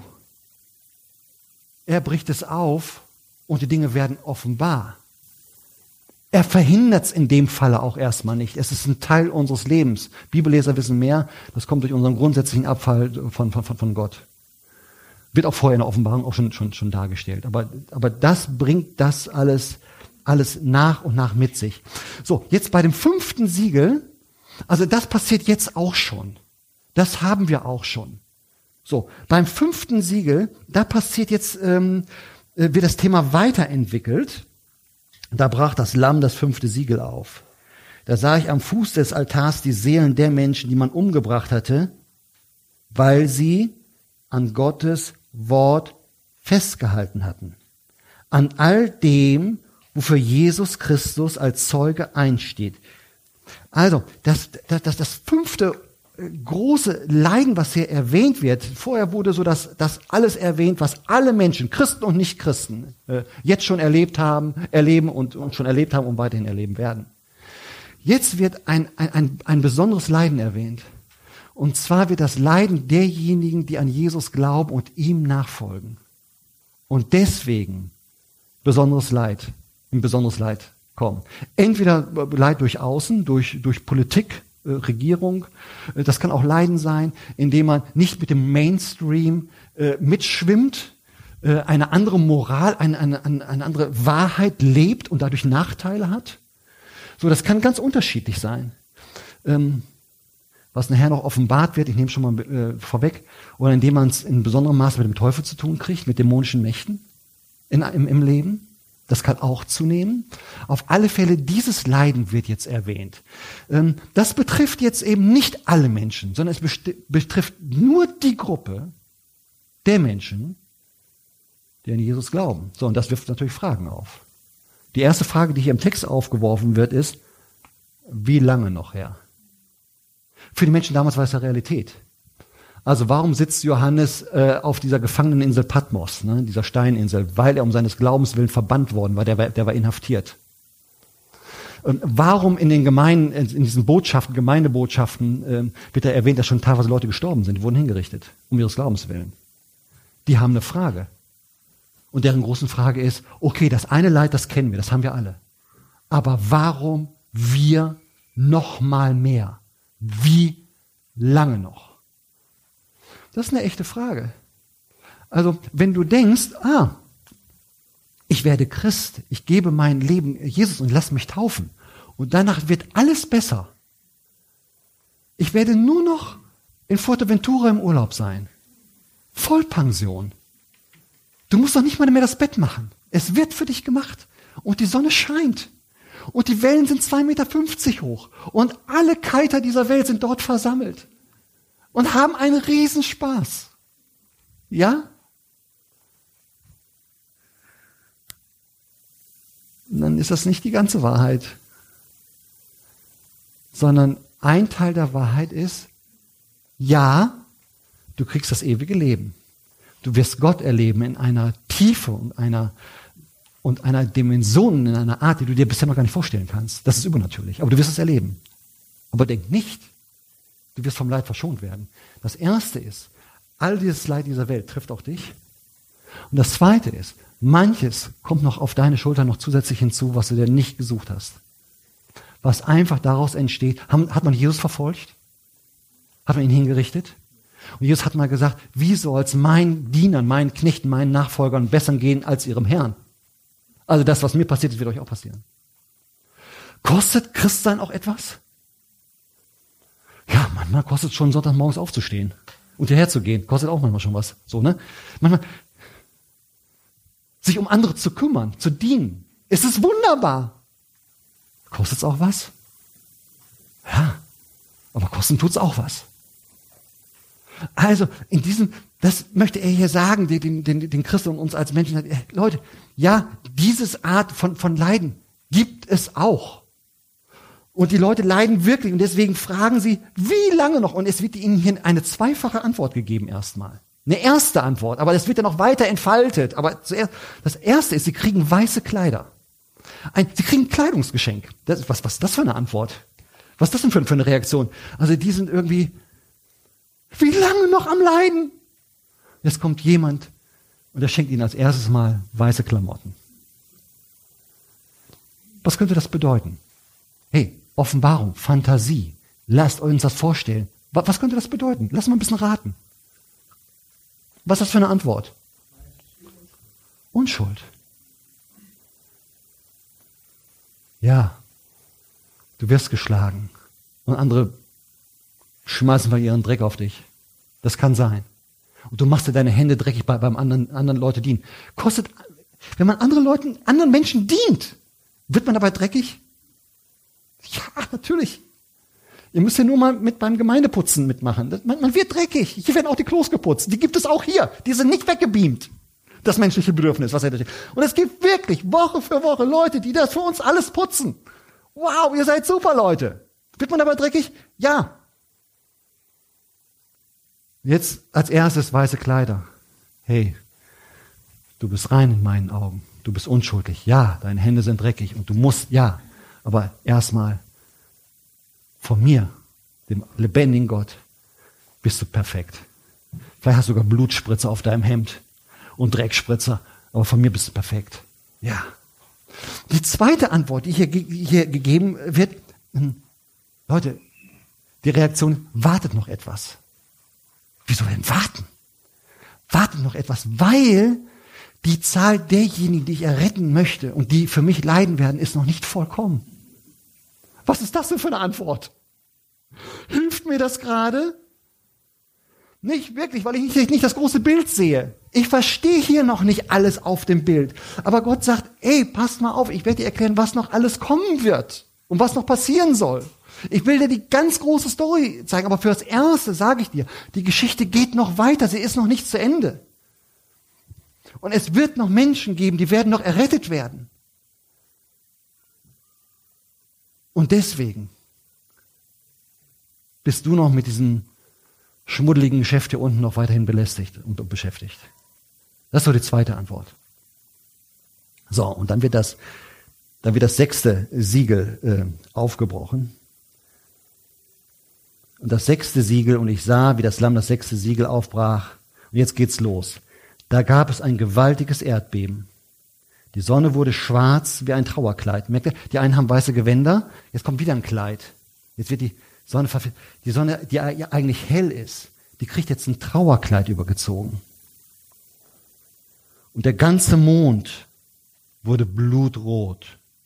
S2: Er bricht es auf und die Dinge werden offenbar. Er verhindert es in dem Falle auch erstmal nicht. Es ist ein Teil unseres Lebens. Bibelleser wissen mehr, das kommt durch unseren grundsätzlichen Abfall von Gott. Wird auch vorher in der Offenbarung auch schon dargestellt. Aber das bringt das alles nach und nach mit sich. So, jetzt bei dem 5. Siegel, also das passiert jetzt auch schon. Das haben wir auch schon. So, beim 5. Siegel, da passiert jetzt, wird das Thema weiterentwickelt. Da brach das Lamm das 5. Siegel auf. Da sah ich am Fuß des Altars die Seelen der Menschen, die man umgebracht hatte, weil sie an Gottes Wort festgehalten hatten. An all dem, wofür Jesus Christus als Zeuge einsteht. Also, das 5. große Leiden, was hier erwähnt wird. Vorher wurde so das alles erwähnt, was alle Menschen, Christen und Nicht-Christen, jetzt schon erlebt haben, erleben und schon erlebt haben und weiterhin erleben werden. Jetzt wird ein besonderes Leiden erwähnt. Und zwar wird das Leiden derjenigen, die an Jesus glauben und ihm nachfolgen. Und deswegen besonderes Leid kommen. Entweder Leid durch Außen, durch Politik, Regierung. Das kann auch Leiden sein, indem man nicht mit dem Mainstream mitschwimmt, eine andere Moral, eine andere Wahrheit lebt und dadurch Nachteile hat. So, das kann ganz unterschiedlich sein. Was nachher noch offenbart wird, ich nehme schon mal vorweg, oder indem man es in besonderem Maße mit dem Teufel zu tun kriegt, mit dämonischen Mächten im Leben. Das kann auch zunehmen. Auf alle Fälle, dieses Leiden wird jetzt erwähnt. Das betrifft jetzt eben nicht alle Menschen, sondern es betrifft nur die Gruppe der Menschen, die an Jesus glauben. So, und das wirft natürlich Fragen auf. Die erste Frage, die hier im Text aufgeworfen wird, ist, wie lange noch, Herr? Für die Menschen damals war es ja Realität. Also warum sitzt Johannes auf dieser Gefangeneninsel Patmos, ne, dieser Steininsel? Weil er um seines Glaubens willen verbannt worden war, der war inhaftiert. Warum in den Gemeinden, in diesen Botschaften, Gemeindebotschaften, wird da erwähnt, dass schon teilweise Leute gestorben sind, die wurden hingerichtet, um ihres Glaubens willen. Die haben eine Frage. Und deren große Frage ist, okay, das eine Leid, das kennen wir, das haben wir alle. Aber warum wir noch mal mehr? Wie lange noch? Das ist eine echte Frage. Also, wenn du denkst, ich werde Christ, ich gebe mein Leben Jesus und lass mich taufen und danach wird alles besser. Ich werde nur noch in Fuerteventura im Urlaub sein. Vollpension. Du musst doch nicht mal mehr das Bett machen. Es wird für dich gemacht. Und die Sonne scheint. Und die Wellen sind 2,50 Meter hoch. Und alle Kiter dieser Welt sind dort versammelt. Und haben einen Riesenspaß. Ja? Und dann ist das nicht die ganze Wahrheit. Sondern ein Teil der Wahrheit ist, ja, du kriegst das ewige Leben. Du wirst Gott erleben in einer Tiefe und einer Dimension, in einer Art, die du dir bisher noch gar nicht vorstellen kannst. Das ist übernatürlich, aber du wirst es erleben. Aber denk nicht, du wirst vom Leid verschont werden. Das Erste ist, all dieses Leid dieser Welt trifft auch dich. Und das Zweite ist, manches kommt noch auf deine Schulter noch zusätzlich hinzu, was du dir nicht gesucht hast. Was einfach daraus entsteht. Hat man Jesus verfolgt? Hat man ihn hingerichtet? Und Jesus hat mal gesagt, wie soll es meinen Dienern, meinen Knechten, meinen Nachfolgern besser gehen als ihrem Herrn? Also das, was mir passiert ist, wird euch auch passieren. Kostet Christsein auch etwas? Ja, manchmal kostet es schon, Sonntagmorgens aufzustehen und hierher zu gehen. Kostet auch manchmal schon was. So, ne? Manchmal sich um andere zu kümmern, zu dienen. Es ist wunderbar. Kostet es auch was? Ja, aber kosten tut es auch was. Also, das möchte er hier sagen, den Christen und uns als Menschen. Leute, ja, diese Art von Leiden gibt es auch. Und die Leute leiden wirklich und deswegen fragen sie, wie lange noch? Und es wird ihnen hier eine zweifache Antwort gegeben erstmal. Eine erste Antwort, aber das wird dann noch weiter entfaltet. Aber zuerst, das erste ist, sie kriegen weiße Kleider. Sie kriegen ein Kleidungsgeschenk. Was ist das für eine Antwort? Was ist das denn für eine Reaktion? Also die sind irgendwie, wie lange noch am Leiden? Jetzt kommt jemand und er schenkt ihnen als erstes Mal weiße Klamotten. Was könnte das bedeuten? Hey, Offenbarung, Fantasie. Lasst uns das vorstellen. Was könnte das bedeuten? Lass mal ein bisschen raten. Was ist das für eine Antwort? Unschuld. Ja, du wirst geschlagen und andere schmeißen wir ihren Dreck auf dich. Das kann sein. Und du machst dir deine Hände dreckig beim anderen Leute dienen. Wenn man anderen Menschen dient, wird man dabei dreckig? Ja, natürlich. Ihr müsst ja nur mal beim Gemeindeputzen mitmachen. Man wird dreckig. Hier werden auch die Klos geputzt. Die gibt es auch hier. Die sind nicht weggebeamt. Das menschliche Bedürfnis, was er. Und es gibt wirklich Woche für Woche Leute, die das für uns alles putzen. Wow, ihr seid super Leute. Wird man dabei dreckig? Ja. Jetzt als erstes weiße Kleider. Hey, du bist rein in meinen Augen. Du bist unschuldig. Ja, deine Hände sind dreckig und du musst, ja. Aber erstmal von mir, dem lebendigen Gott, bist du perfekt. Vielleicht hast du sogar Blutspritzer auf deinem Hemd und Dreckspritzer, aber von mir bist du perfekt. Ja. Die zweite Antwort, die hier gegeben wird, Leute, die Reaktion, wartet noch etwas. Wieso denn warten? Wartet noch etwas, weil die Zahl derjenigen, die ich erretten möchte und die für mich leiden werden, ist noch nicht vollkommen. Was ist das denn für eine Antwort? Hilft mir das gerade? Nicht wirklich, weil ich nicht das große Bild sehe. Ich verstehe hier noch nicht alles auf dem Bild. Aber Gott sagt, ey, passt mal auf, ich werde dir erklären, was noch alles kommen wird und was noch passieren soll. Ich will dir die ganz große Story zeigen, aber für das Erste sage ich dir, die Geschichte geht noch weiter, sie ist noch nicht zu Ende. Und es wird noch Menschen geben, die werden noch errettet werden. Und deswegen bist du noch mit diesem schmuddeligen Geschäft hier unten noch weiterhin belästigt und beschäftigt. Das ist so die zweite Antwort. So, und dann wird das Da wird das 6. Siegel aufgebrochen. Und das 6. Siegel, und ich sah, wie das Lamm das 6. Siegel aufbrach. Und jetzt geht's los. Da gab es ein gewaltiges Erdbeben. Die Sonne wurde schwarz wie ein Trauerkleid. Merkt ihr? Die einen haben weiße Gewänder. Jetzt kommt wieder ein Kleid. Jetzt wird die Sonne, die ja eigentlich hell ist, die kriegt jetzt ein Trauerkleid übergezogen. Und der ganze Mond wurde blutrot.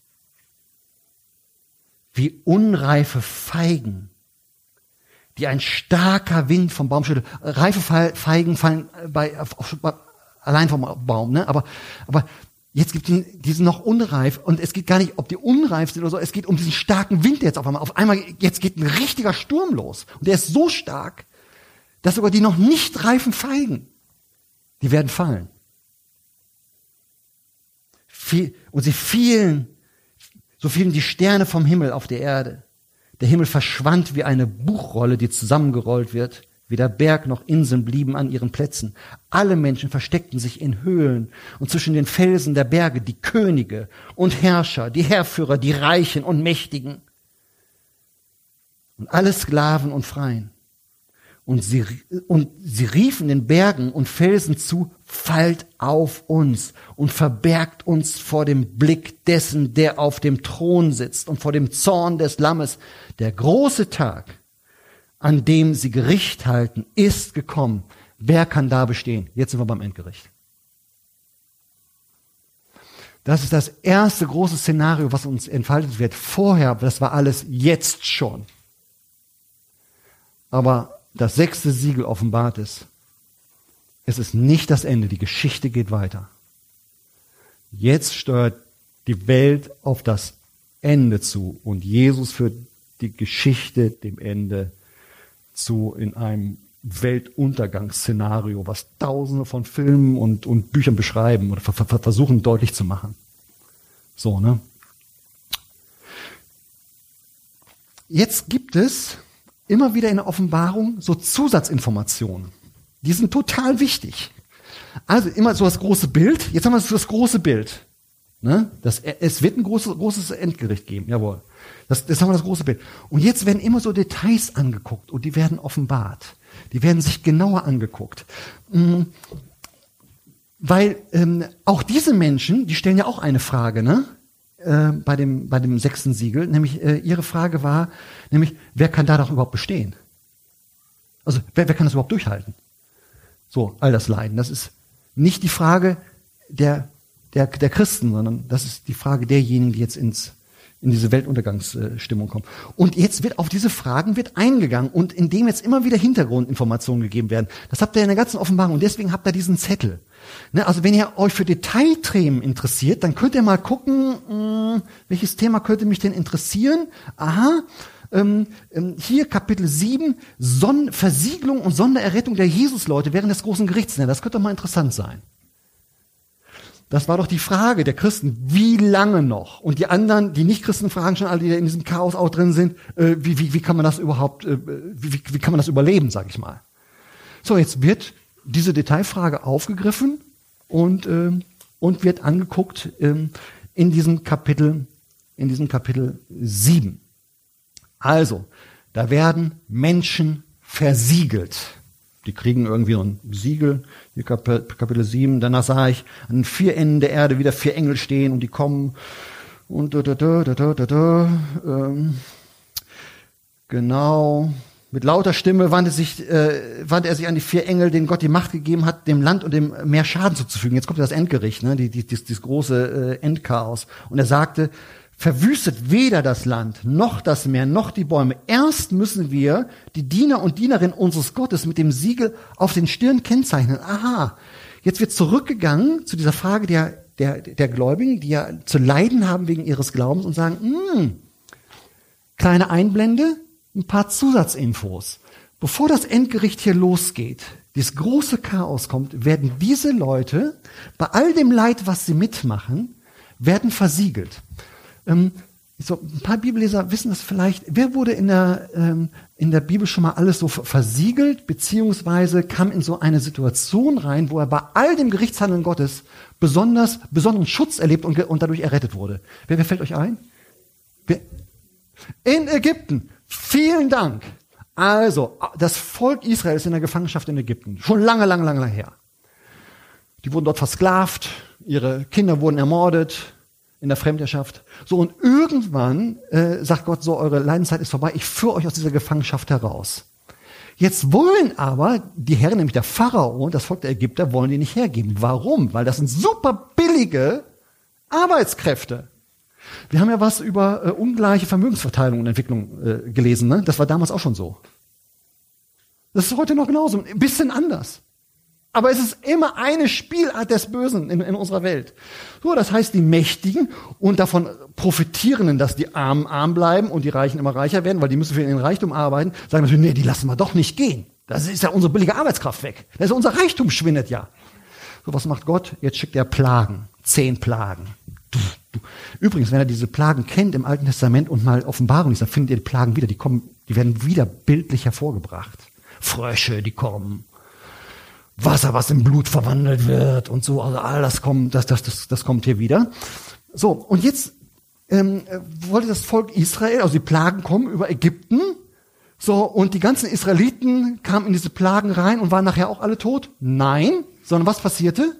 S2: Wie unreife Feigen, die ein starker Wind vom Baum schüttelt. Reife Feigen fallen allein vom Baum, ne? Aber jetzt gibt es die sind noch unreif, und es geht gar nicht, ob die unreif sind oder so, es geht um diesen starken Wind, der jetzt auf einmal, jetzt geht ein richtiger Sturm los. Und der ist so stark, dass sogar die noch nicht reifen Feigen, die werden fallen. Und sie fielen, so fielen die Sterne vom Himmel auf die Erde. Der Himmel verschwand wie eine Buchrolle, die zusammengerollt wird. Weder Berg noch Inseln blieben an ihren Plätzen. Alle Menschen versteckten sich in Höhlen und zwischen den Felsen der Berge, die Könige und Herrscher, die Heerführer, die Reichen und Mächtigen und alle Sklaven und Freien. Und sie riefen den Bergen und Felsen zu: Fallt auf uns und verbergt uns vor dem Blick dessen, der auf dem Thron sitzt, und vor dem Zorn des Lammes. Der große Tag, an dem sie Gericht halten, ist gekommen. Wer kann da bestehen? Jetzt sind wir beim Endgericht. Das ist das erste große Szenario, was uns entfaltet wird. Vorher, das war alles jetzt schon. Aber das 6. Siegel offenbart ist, es ist nicht das Ende, die Geschichte geht weiter. Jetzt steuert die Welt auf das Ende zu, und Jesus führt die Geschichte dem Ende zu in einem Weltuntergangsszenario, was Tausende von Filmen und Büchern beschreiben oder versuchen deutlich zu machen. So, ne? Jetzt gibt es immer wieder in der Offenbarung so Zusatzinformationen. Die sind total wichtig. Also immer so das große Bild. Jetzt haben wir das große Bild. Ne? Es wird ein großes Endgericht geben. Jawohl. Das haben wir das große Bild. Und jetzt werden immer so Details angeguckt und die werden offenbart. Die werden sich genauer angeguckt. Weil auch diese Menschen, die stellen ja auch eine Frage, ne? Bei dem 6. Siegel, nämlich ihre Frage war, nämlich, wer kann da doch überhaupt bestehen? Also wer kann das überhaupt durchhalten? So, all das Leiden. Das ist nicht die Frage der Christen, sondern das ist die Frage derjenigen, die jetzt in diese Weltuntergangsstimmung kommen. Und jetzt wird auf diese Fragen eingegangen, und indem jetzt immer wieder Hintergrundinformationen gegeben werden. Das habt ihr in der ganzen Offenbarung, und deswegen habt ihr diesen Zettel. Ne, also wenn ihr euch für Detailthemen interessiert, dann könnt ihr mal gucken, welches Thema könnte mich denn interessieren. Aha, hier Kapitel 7, Versiegelung und Sondererrettung der Jesusleute während des großen Gerichts. Ne, das könnte doch mal interessant sein. Das war doch die Frage der Christen, wie lange noch? Und die anderen, die Nicht-Christen, fragen schon alle, die in diesem Chaos auch drin sind, wie kann man das überhaupt, wie kann man das überleben, sag ich mal. So, jetzt wird diese Detailfrage aufgegriffen und wird angeguckt in diesem Kapitel 7. Also, da werden Menschen versiegelt. Die kriegen irgendwie so ein Siegel, hier Kapitel 7. Danach sah ich an den 4 Enden der Erde wieder 4 Engel stehen, und die kommen und genau. Mit lauter Stimme wandte er sich an die 4 Engel, denen Gott die Macht gegeben hat, dem Land und dem Meer Schaden zuzufügen. Jetzt kommt das Endgericht, ne? Dieses große Endchaos. Und er sagte: Verwüstet weder das Land, noch das Meer, noch die Bäume. Erst müssen wir die Diener und Dienerinnen unseres Gottes mit dem Siegel auf den Stirn kennzeichnen. Aha, jetzt wird zurückgegangen zu dieser Frage der Gläubigen, die ja zu leiden haben wegen ihres Glaubens, und sagen, kleine Einblende, ein paar Zusatzinfos. Bevor das Endgericht hier losgeht, dieses große Chaos kommt, werden diese Leute, bei all dem Leid, was sie mitmachen, werden versiegelt. So, ein paar Bibelleser wissen das vielleicht. Wer wurde in der Bibel schon mal alles so versiegelt, beziehungsweise kam in so eine Situation rein, wo er bei all dem Gerichtshandeln Gottes besonderen Schutz erlebt und dadurch errettet wurde? Wer fällt euch ein? In Ägypten. Vielen Dank. Also, das Volk Israel ist in der Gefangenschaft in Ägypten. Schon lange, lange, lange her. Die wurden dort versklavt, ihre Kinder wurden ermordet in der Fremdherrschaft. So, und irgendwann sagt Gott so, eure Leidenszeit ist vorbei, ich führe euch aus dieser Gefangenschaft heraus. Jetzt wollen aber die Herren, nämlich der Pharao und das Volk der Ägypter, wollen die nicht hergeben. Warum? Weil das sind super billige Arbeitskräfte. Wir haben ja was über ungleiche Vermögensverteilung und Entwicklung gelesen, ne? Das war damals auch schon so. Das ist heute noch genauso, ein bisschen anders. Aber es ist immer eine Spielart des Bösen in unserer Welt. So, das heißt, die Mächtigen und davon Profitierenden, dass die Armen arm bleiben und die Reichen immer reicher werden, weil die müssen für ihren Reichtum arbeiten, sagen natürlich, nee, die lassen wir doch nicht gehen. Das ist ja unsere billige Arbeitskraft weg. Das ist unser Reichtum schwindet ja. So, was macht Gott? Jetzt schickt er Plagen. 10 Plagen. Übrigens, wenn er diese Plagen kennt im Alten Testament und mal Offenbarung liest, dann findet ihr die Plagen wieder. Die werden wieder bildlich hervorgebracht. Frösche, die kommen. Wasser, was in Blut verwandelt wird und so, also all das kommt, das kommt hier wieder. So, und jetzt wollte das Volk Israel, also die Plagen kommen über Ägypten, so, und die ganzen Israeliten kamen in diese Plagen rein und waren nachher auch alle tot? Nein, sondern was passierte?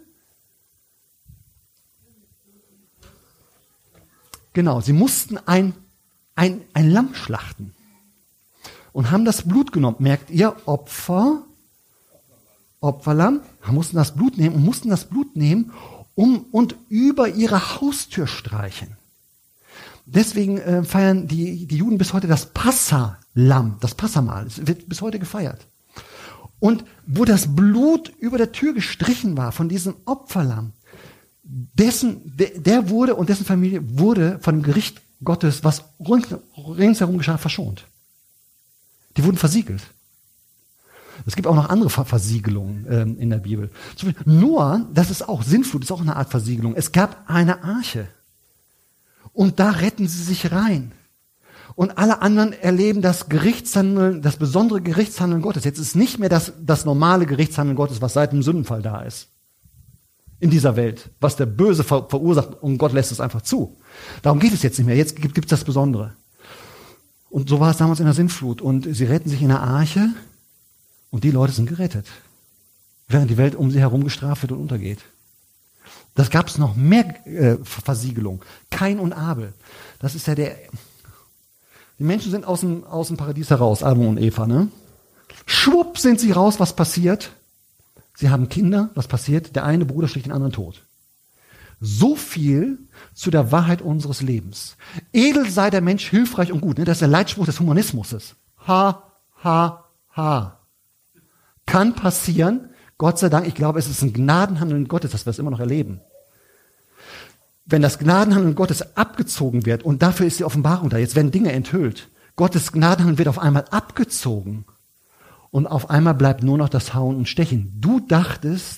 S2: Genau, sie mussten ein Lamm schlachten und haben das Blut genommen. Merkt ihr, Opferlamm, mussten das Blut nehmen und über ihre Haustür streichen. Deswegen feiern die Juden bis heute das Passalamm, das Passamahl. Es wird bis heute gefeiert. Und wo das Blut über der Tür gestrichen war von diesem Opferlamm, der wurde und dessen Familie wurde von dem Gericht Gottes, was ringsherum geschah, verschont. Die wurden versiegelt. Es gibt auch noch andere Versiegelungen in der Bibel. Zum Beispiel Noah, das ist auch Sintflut, ist auch eine Art Versiegelung. Es gab eine Arche und da retten sie sich rein. Und alle anderen erleben das Gerichtshandeln, das besondere Gerichtshandeln Gottes. Jetzt ist nicht mehr das normale Gerichtshandeln Gottes, was seit dem Sündenfall da ist. In dieser Welt, was der Böse verursacht und Gott lässt es einfach zu. Darum geht es jetzt nicht mehr. Jetzt gibt es das Besondere. Und so war es damals in der Sintflut. Und sie retten sich in der Arche und die Leute sind gerettet. Während die Welt um sie herum gestraft wird und untergeht. Das gab es noch mehr Versiegelung. Kain und Abel. Das ist ja die Menschen sind aus dem Paradies heraus, Adam und Eva, ne? Schwupp sind sie raus, was passiert? Sie haben Kinder, was passiert? Der eine Bruder schlägt den anderen tot. So viel zu der Wahrheit unseres Lebens. Edel sei der Mensch, hilfreich und gut. Ne? Das ist der Leitspruch des Humanismus. Ha, ha, ha. Kann passieren. Gott sei Dank, ich glaube, es ist ein Gnadenhandeln Gottes, dass wir es immer noch erleben. Wenn das Gnadenhandeln Gottes abgezogen wird, und dafür ist die Offenbarung da, jetzt werden Dinge enthüllt. Gottes Gnadenhandeln wird auf einmal abgezogen. Und auf einmal bleibt nur noch das Hauen und Stechen. Du dachtest,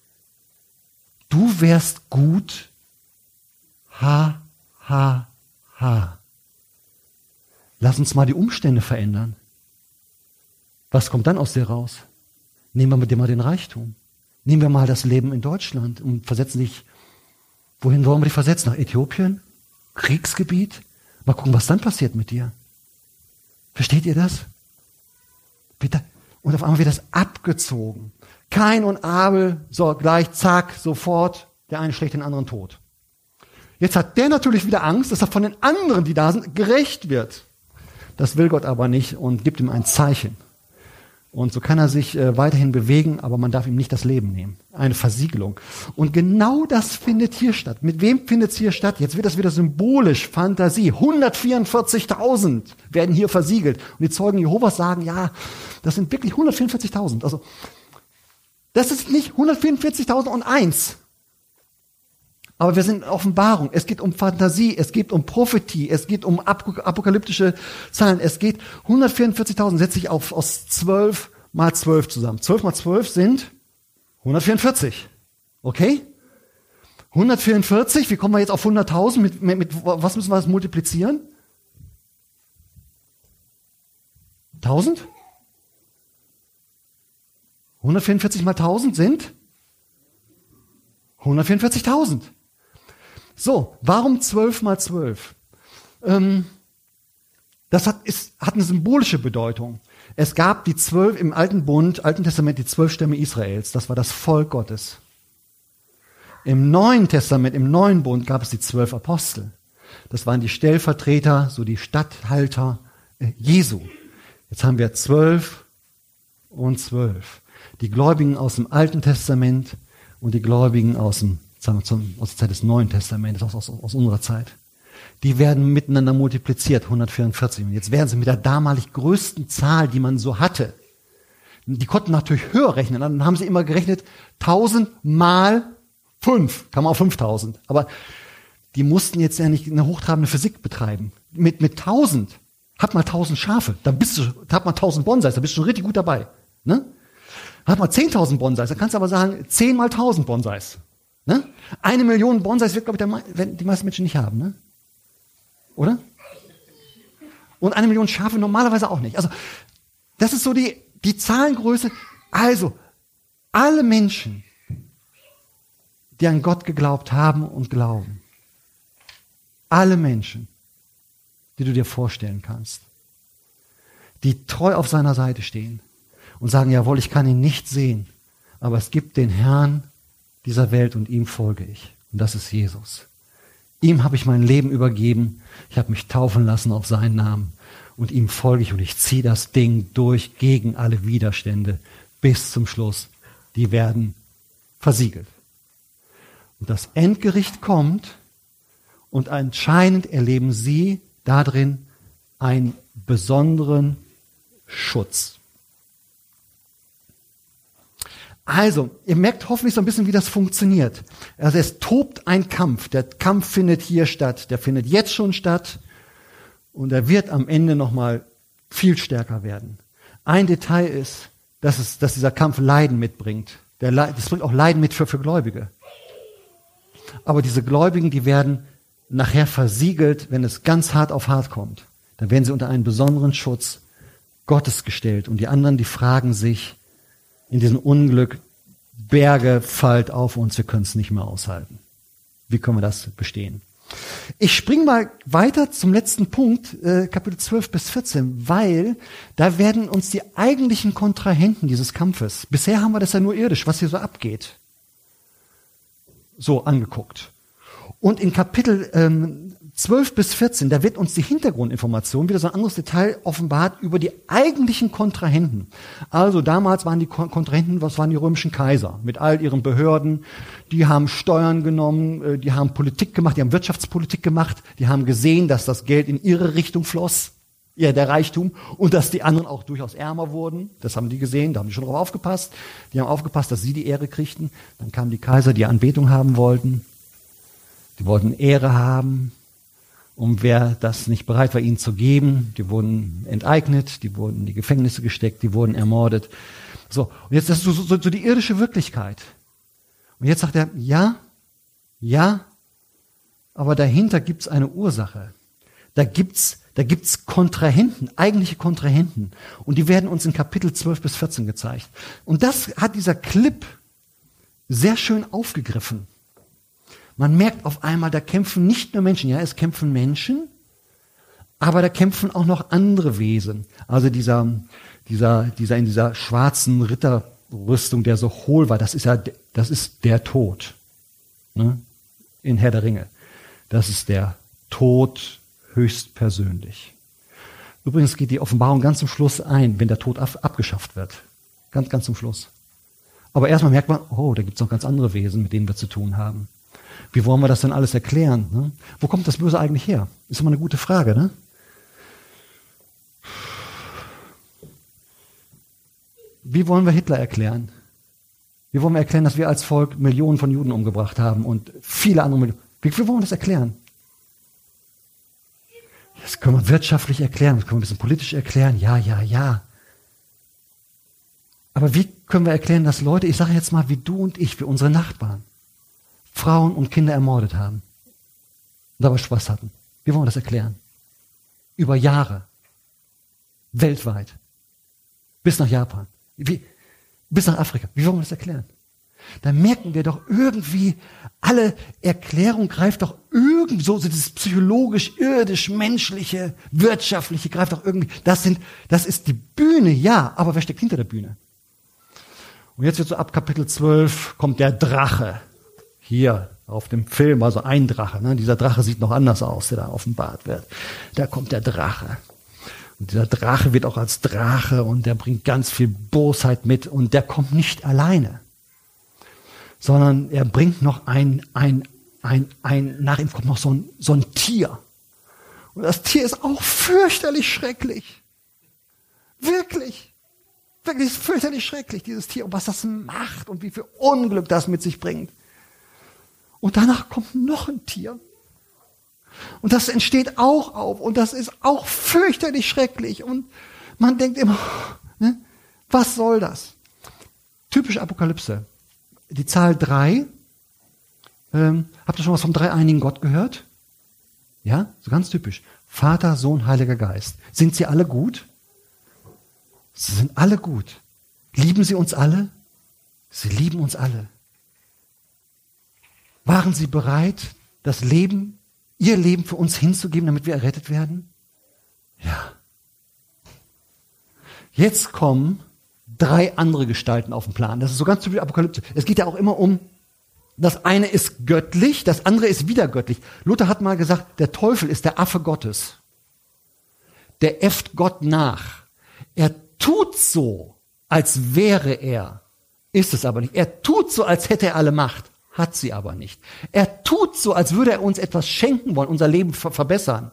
S2: du wärst gut. Ha, ha, ha. Lass uns mal die Umstände verändern. Was kommt dann aus dir raus? Nehmen wir mit dir mal den Reichtum. Nehmen wir mal das Leben in Deutschland und versetzen dich, wohin wollen wir dich versetzen? Nach Äthiopien? Kriegsgebiet? Mal gucken, was dann passiert mit dir. Versteht ihr das? Bitte. Und auf einmal wird das abgezogen. Kain und Abel, so gleich, zack, sofort, der eine schlägt den anderen tot. Jetzt hat der natürlich wieder Angst, dass er von den anderen, die da sind, gerächt wird. Das will Gott aber nicht und gibt ihm ein Zeichen. Und so kann er sich weiterhin bewegen, aber man darf ihm nicht das Leben nehmen. Eine Versiegelung. Und genau das findet hier statt. Mit wem findet es hier statt? Jetzt wird das wieder symbolisch, Fantasie. 144.000 werden hier versiegelt. Und die Zeugen Jehovas sagen, ja, das sind wirklich 144.000. Also, das ist nicht 144.001. Aber wir sind in Offenbarung. Es geht um Fantasie, es geht um Prophetie, es geht um apokalyptische Zahlen. Es geht 144.000, setze ich aus 12 mal 12 zusammen. 12 mal 12 sind 144. Okay? 144, wie kommen wir jetzt auf 100.000? Mit was müssen wir das multiplizieren? 1000? 144 mal 1000 sind 144.000. So, warum 12 mal 12? Das hat eine symbolische Bedeutung. Es gab die 12 im Alten Testament, die 12 Stämme Israels. Das war das Volk Gottes. Im Neuen Testament, im Neuen Bund gab es die 12 Apostel. Das waren die Stellvertreter, so die Statthalter Jesu. Jetzt haben wir 12 und 12. Die Gläubigen aus dem Alten Testament und die Gläubigen aus der Zeit des Neuen Testamentes, aus unserer Zeit. Die werden miteinander multipliziert, 144. Und jetzt werden sie mit der damalig größten Zahl, die man so hatte. Die konnten natürlich höher rechnen. Dann haben sie immer gerechnet, 1000 mal 5. Kam auf 5000. Aber die mussten jetzt ja nicht eine hochtrabende Physik betreiben. Mit 1000, hab mal 1000 Schafe, hab mal 1000 Bonsais, da bist du schon richtig gut dabei. Ne? Hab mal 10.000 Bonsais, da kannst du aber sagen, 10 mal 1000 Bonsais. Ne? 1 Million Bonsais wird, glaube ich, die meisten Menschen nicht haben. Ne? Oder? Und 1 Million Schafe normalerweise auch nicht. Also, das ist so die Zahlengröße. Also, alle Menschen, die an Gott geglaubt haben und glauben, alle Menschen, die du dir vorstellen kannst, die treu auf seiner Seite stehen und sagen, jawohl, ich kann ihn nicht sehen, aber es gibt den Herrn dieser Welt und ihm folge ich. Und das ist Jesus. Ihm habe ich mein Leben übergeben, ich habe mich taufen lassen auf seinen Namen und ihm folge ich und ich ziehe das Ding durch gegen alle Widerstände bis zum Schluss. Die werden versiegelt. Und das Endgericht kommt und anscheinend erleben sie darin einen besonderen Schutz. Also, ihr merkt hoffentlich so ein bisschen, wie das funktioniert. Also es tobt ein Kampf. Der Kampf findet hier statt. Der findet jetzt schon statt. Und er wird am Ende nochmal viel stärker werden. Ein Detail ist, dass dieser Kampf Leiden mitbringt. Das bringt auch Leiden mit für Gläubige. Aber diese Gläubigen, die werden nachher versiegelt, wenn es ganz hart auf hart kommt. Dann werden sie unter einen besonderen Schutz Gottes gestellt. Und die anderen, die fragen sich in diesem Unglück, Berge fallt auf uns, wir können es nicht mehr aushalten. Wie können wir das bestehen? Ich springe mal weiter zum letzten Punkt, Kapitel 12 bis 14, weil da werden uns die eigentlichen Kontrahenten dieses Kampfes, bisher haben wir das ja nur irdisch, was hier so abgeht, so angeguckt. Und in Kapitel 12 bis 14, da wird uns die Hintergrundinformation, wieder so ein anderes Detail offenbart über die eigentlichen Kontrahenten. Also damals waren die Kontrahenten, was waren die römischen Kaiser mit all ihren Behörden, die haben Steuern genommen, die haben Politik gemacht, die haben Wirtschaftspolitik gemacht, die haben gesehen, dass das Geld in ihre Richtung floss, ja, der Reichtum, und dass die anderen auch durchaus ärmer wurden. Das haben die gesehen, da haben die schon drauf aufgepasst. Die haben aufgepasst, dass sie die Ehre kriegten. Dann kamen die Kaiser, die Anbetung haben wollten. Die wollten Ehre haben. Und wer das nicht bereit war, ihnen zu geben, die wurden enteignet, die wurden in die Gefängnisse gesteckt, die wurden ermordet. So, und jetzt das ist so die irdische Wirklichkeit. Und jetzt sagt er, ja, aber dahinter gibt's eine Ursache. Da gibt's Kontrahenten, eigentliche Kontrahenten. Und die werden uns in Kapitel 12 bis 14 gezeigt. Und das hat dieser Clip sehr schön aufgegriffen. Man merkt auf einmal, da kämpfen nicht nur Menschen, ja, es kämpfen Menschen, aber da kämpfen auch noch andere Wesen. Also dieser in dieser schwarzen Ritterrüstung, der so hohl war, das ist der Tod, ne? In Herr der Ringe. Das ist der Tod höchstpersönlich. Übrigens geht die Offenbarung ganz zum Schluss ein, wenn der Tod abgeschafft wird. Ganz, ganz zum Schluss. Aber erstmal merkt man, da gibt's noch ganz andere Wesen, mit denen wir zu tun haben. Wie wollen wir das denn alles erklären? Ne? Wo kommt das Böse eigentlich her? Ist immer eine gute Frage, ne? Wie wollen wir Hitler erklären? Wie wollen wir erklären, dass wir als Volk Millionen von Juden umgebracht haben und viele andere Millionen? Wie wollen wir das erklären? Das können wir wirtschaftlich erklären, das können wir ein bisschen politisch erklären, ja. Aber wie können wir erklären, dass Leute, ich sage jetzt mal, wie du und ich, wie unsere Nachbarn, Frauen und Kinder ermordet haben und dabei Spaß hatten? Wie wollen wir das erklären? Über Jahre. Weltweit. bis nach Japan, bis nach Afrika. Wie wollen wir das erklären? Da merken wir doch irgendwie, alle Erklärung greift doch irgendwie so dieses psychologisch, irdisch, menschliche, wirtschaftliche greift doch irgendwie, das ist die Bühne, ja, aber wer steckt hinter der Bühne? Und jetzt wird so ab Kapitel 12 kommt der Drache. Hier auf dem Film, also ein Drache, ne? Dieser Drache sieht noch anders aus, der da offenbart wird. Da kommt der Drache. Und dieser Drache wird auch als Drache und der bringt ganz viel Bosheit mit und der kommt nicht alleine, sondern er bringt noch nach ihm kommt noch so ein Tier. Und das Tier ist auch fürchterlich schrecklich. Wirklich. Wirklich ist fürchterlich schrecklich, dieses Tier. Und was das macht und wie viel Unglück das mit sich bringt. Und danach kommt noch ein Tier. Und das entsteht auch auf. Und das ist auch fürchterlich schrecklich. Und man denkt immer, ne, was soll das? Typische Apokalypse. Die Zahl 3. Habt ihr schon was vom dreieinigen Gott gehört? Ja, so ganz typisch. Vater, Sohn, Heiliger Geist. Sind sie alle gut? Sie sind alle gut. Lieben sie uns alle? Sie lieben uns alle. Waren sie bereit, das Leben, ihr Leben für uns hinzugeben, damit wir errettet werden? Ja. Jetzt kommen 3 andere Gestalten auf den Plan. Das ist so ganz typisch Apokalypse. Es geht ja auch immer um, das eine ist göttlich, das andere ist wieder göttlich. Luther hat mal gesagt, der Teufel ist der Affe Gottes. Der äfft Gott nach. Er tut so, als wäre er, ist es aber nicht. Er tut so, als hätte er alle Macht, hat sie aber nicht. Er tut so, als würde er uns etwas schenken wollen, unser Leben verbessern.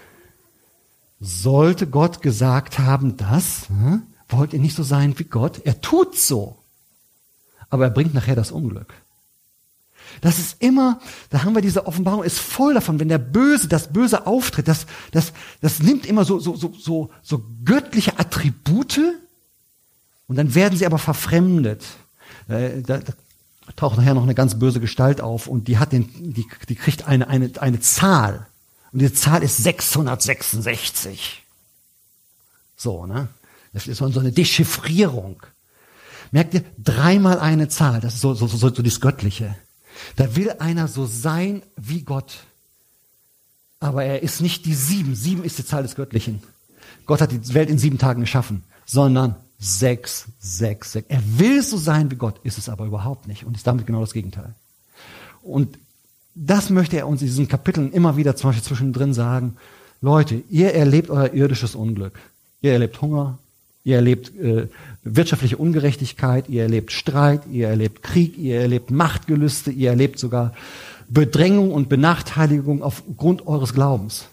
S2: Sollte Gott gesagt haben, wollt ihr nicht so sein wie Gott? Er tut so, aber er bringt nachher das Unglück. Das ist immer, da haben wir diese Offenbarung, ist voll davon, wenn das Böse auftritt, das nimmt immer so göttliche Attribute und dann werden sie aber verfremdet. Da taucht nachher noch eine ganz böse Gestalt auf und die kriegt eine Zahl und diese Zahl ist 666. So, ne? Das ist so eine Dechiffrierung. Merkt ihr, 3 mal eine Zahl, das ist so das Göttliche. Da will einer so sein wie Gott. Aber er ist nicht die 7. 7 ist die Zahl des Göttlichen. Gott hat die Welt in 7 Tagen geschaffen, sondern 6. Er will so sein wie Gott, ist es aber überhaupt nicht und ist damit genau das Gegenteil. Und das möchte er uns in diesen Kapiteln immer wieder zum Beispiel zwischendrin sagen. Leute, ihr erlebt euer irdisches Unglück. Ihr erlebt Hunger, ihr erlebt wirtschaftliche Ungerechtigkeit, ihr erlebt Streit, ihr erlebt Krieg, ihr erlebt Machtgelüste, ihr erlebt sogar Bedrängung und Benachteiligung aufgrund eures Glaubens.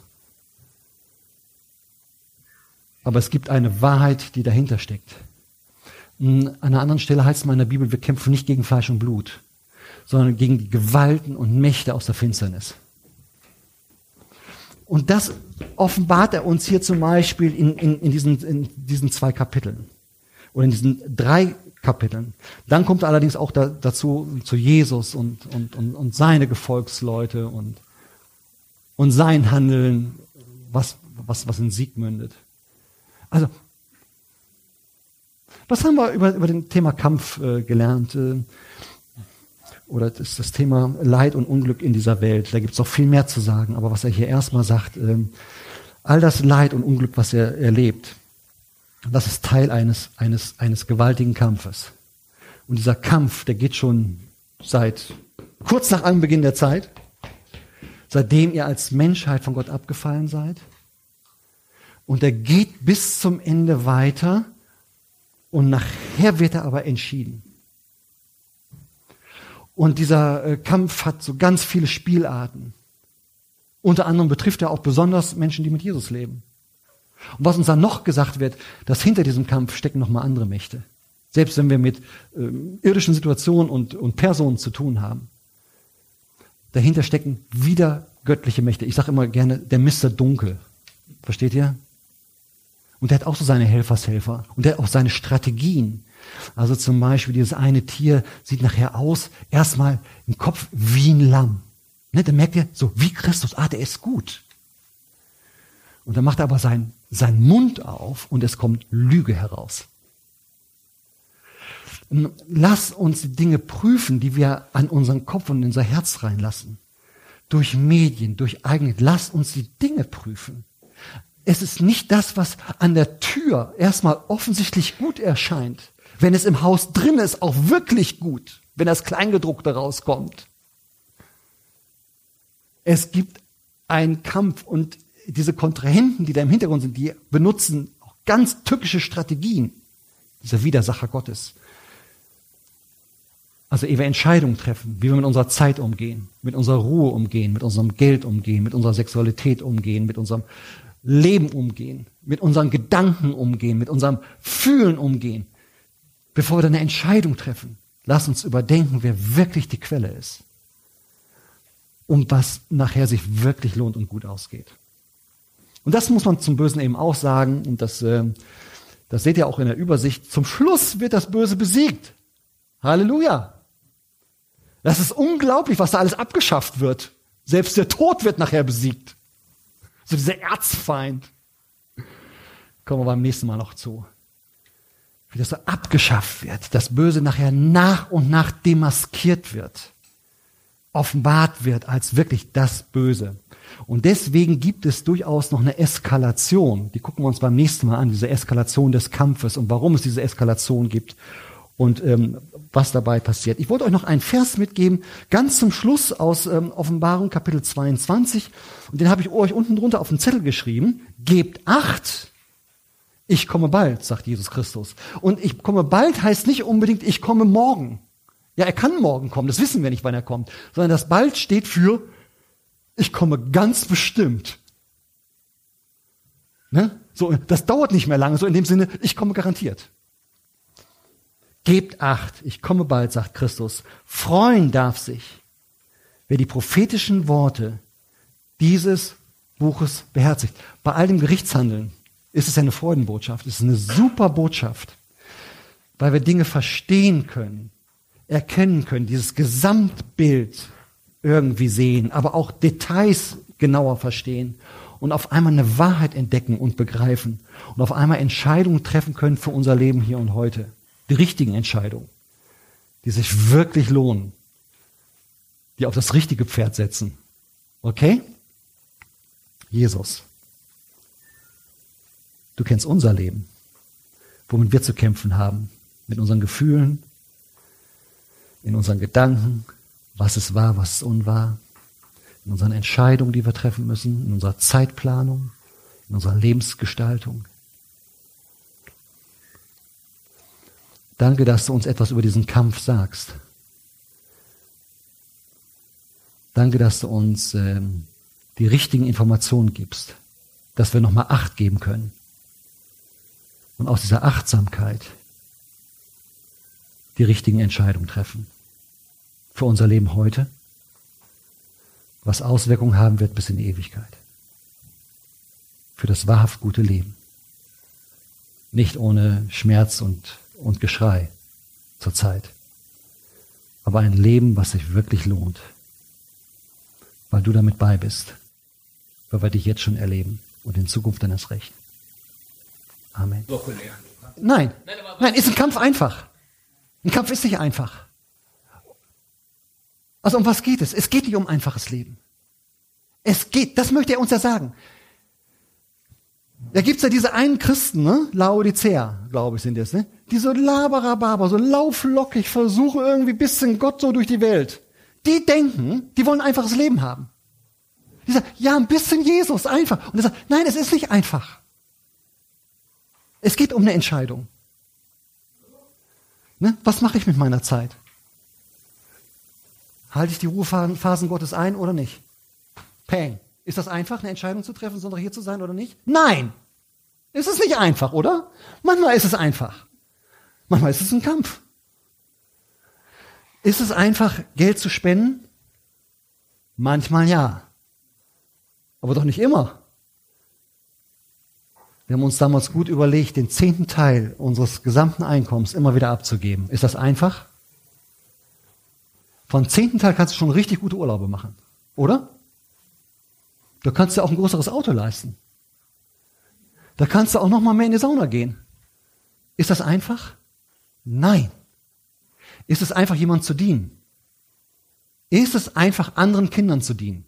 S2: Aber es gibt eine Wahrheit, die dahinter steckt. An einer anderen Stelle heißt es mal in der Bibel, wir kämpfen nicht gegen Fleisch und Blut, sondern gegen die Gewalten und Mächte aus der Finsternis. Und das offenbart er uns hier zum Beispiel in diesen 2 Kapiteln oder in diesen 3 Kapiteln. Dann kommt er allerdings auch dazu zu Jesus und seine Gefolgsleute und sein Handeln, was in Sieg mündet. Also, was haben wir über den Thema Kampf gelernt? Oder das Thema Leid und Unglück in dieser Welt. Da gibt es noch viel mehr zu sagen. Aber was er hier erstmal sagt, all das Leid und Unglück, was er erlebt, das ist Teil eines gewaltigen Kampfes. Und dieser Kampf, der geht schon seit kurz nach Anbeginn der Zeit, seitdem ihr als Menschheit von Gott abgefallen seid. Und er geht bis zum Ende weiter und nachher wird er aber entschieden. Und dieser Kampf hat so ganz viele Spielarten. Unter anderem betrifft er auch besonders Menschen, die mit Jesus leben. Und was uns dann noch gesagt wird, dass hinter diesem Kampf stecken nochmal andere Mächte. Selbst wenn wir mit irdischen Situationen und Personen zu tun haben. Dahinter stecken wieder göttliche Mächte. Ich sage immer gerne, der Mr. Dunkel. Versteht ihr? Und der hat auch so seine Helfershelfer. Und der hat auch seine Strategien. Also zum Beispiel dieses eine Tier sieht nachher aus, erstmal im Kopf wie ein Lamm. Ne, dann merkt ihr, so wie Christus, der ist gut. Und dann macht er aber seinen Mund auf und es kommt Lüge heraus. Lass uns die Dinge prüfen, die wir an unseren Kopf und in unser Herz reinlassen. Durch Medien, durch eigene. Lass uns die Dinge prüfen. Es ist nicht das, was an der Tür erstmal offensichtlich gut erscheint. Wenn es im Haus drin ist, auch wirklich gut, wenn das Kleingedruckte rauskommt. Es gibt einen Kampf und diese Kontrahenten, die da im Hintergrund sind, die benutzen auch ganz tückische Strategien, dieser Widersacher Gottes. Also ehe wir Entscheidungen treffen, wie wir mit unserer Zeit umgehen, mit unserer Ruhe umgehen, mit unserem Geld umgehen, mit unserer Sexualität umgehen, mit unserem Leben umgehen, mit unseren Gedanken umgehen, mit unserem Fühlen umgehen. Bevor wir dann eine Entscheidung treffen, lass uns überdenken, wer wirklich die Quelle ist. Und was nachher sich wirklich lohnt und gut ausgeht. Und das muss man zum Bösen eben auch sagen. Und das seht ihr auch in der Übersicht. Zum Schluss wird das Böse besiegt. Halleluja. Das ist unglaublich, was da alles abgeschafft wird. Selbst der Tod wird nachher besiegt. So dieser Erzfeind. Kommen wir beim nächsten Mal noch zu. Wie das so abgeschafft wird. Das Böse nachher nach und nach demaskiert wird. Offenbart wird als wirklich das Böse. Und deswegen gibt es durchaus noch eine Eskalation. Die gucken wir uns beim nächsten Mal an, diese Eskalation des Kampfes und warum es diese Eskalation gibt und was dabei passiert. Ich wollte euch noch einen Vers mitgeben, ganz zum Schluss aus Offenbarung Kapitel 22. Und den habe ich euch unten drunter auf den Zettel geschrieben. Gebt Acht, ich komme bald, sagt Jesus Christus. Und ich komme bald heißt nicht unbedingt, ich komme morgen. Ja, er kann morgen kommen, das wissen wir nicht, wann er kommt. Sondern das bald steht für, ich komme ganz bestimmt. Ne? So, das dauert nicht mehr lange, so in dem Sinne, ich komme garantiert. Gebt Acht, ich komme bald, sagt Christus. Freuen darf sich, wer die prophetischen Worte dieses Buches beherzigt. Bei all dem Gerichtshandeln ist es eine Freudenbotschaft, es ist eine super Botschaft, weil wir Dinge verstehen können, erkennen können, dieses Gesamtbild irgendwie sehen, aber auch Details genauer verstehen und auf einmal eine Wahrheit entdecken und begreifen und auf einmal Entscheidungen treffen können für unser Leben hier und heute. Die richtigen Entscheidungen, die sich wirklich lohnen, die auf das richtige Pferd setzen. Okay? Jesus, du kennst unser Leben, womit wir zu kämpfen haben, mit unseren Gefühlen, in unseren Gedanken, was es war, was es unwahr, in unseren Entscheidungen, die wir treffen müssen, in unserer Zeitplanung, in unserer Lebensgestaltung. Danke, dass du uns etwas über diesen Kampf sagst. Danke, dass du uns die richtigen Informationen gibst, dass wir nochmal Acht geben können. Und aus dieser Achtsamkeit die richtigen Entscheidungen treffen. Für unser Leben heute, was Auswirkungen haben wird bis in die Ewigkeit. Für das wahrhaft gute Leben. Nicht ohne Schmerz und Geschrei zur Zeit. Aber ein Leben, was sich wirklich lohnt. Weil du damit bei bist. Weil wir dich jetzt schon erleben. Und in Zukunft dann erst recht. Amen. Nein, ist ein Kampf einfach. Ein Kampf ist nicht einfach. Also um was geht es? Es geht nicht um einfaches Leben. Das möchte er uns ja sagen. Da gibt's ja diese einen Christen, ne? Laodicea, glaube ich, sind das, ne? Die so laberababer, so lauflockig versuchen irgendwie ein bisschen Gott so durch die Welt. Die denken, die wollen ein einfaches Leben haben. Die sagen, ja, ein bisschen Jesus, einfach. Und er sagt, nein, es ist nicht einfach. Es geht um eine Entscheidung. Ne? Was mache ich mit meiner Zeit? Halte ich die Ruhephasen Gottes ein oder nicht? Peng. Ist das einfach, eine Entscheidung zu treffen, sondern hier zu sein oder nicht? Nein! Es ist nicht einfach, oder? Manchmal ist es einfach. Manchmal ist es ein Kampf. Ist es einfach, Geld zu spenden? Manchmal ja. Aber doch nicht immer. Wir haben uns damals gut überlegt, den 10. Teil unseres gesamten Einkommens immer wieder abzugeben. Ist das einfach? Vom 10. Teil kannst du schon richtig gute Urlaube machen, oder? Da kannst du auch ein größeres Auto leisten. Da kannst du auch noch mal mehr in die Sauna gehen. Ist das einfach? Nein. Ist es einfach, jemand zu dienen? Ist es einfach, anderen Kindern zu dienen?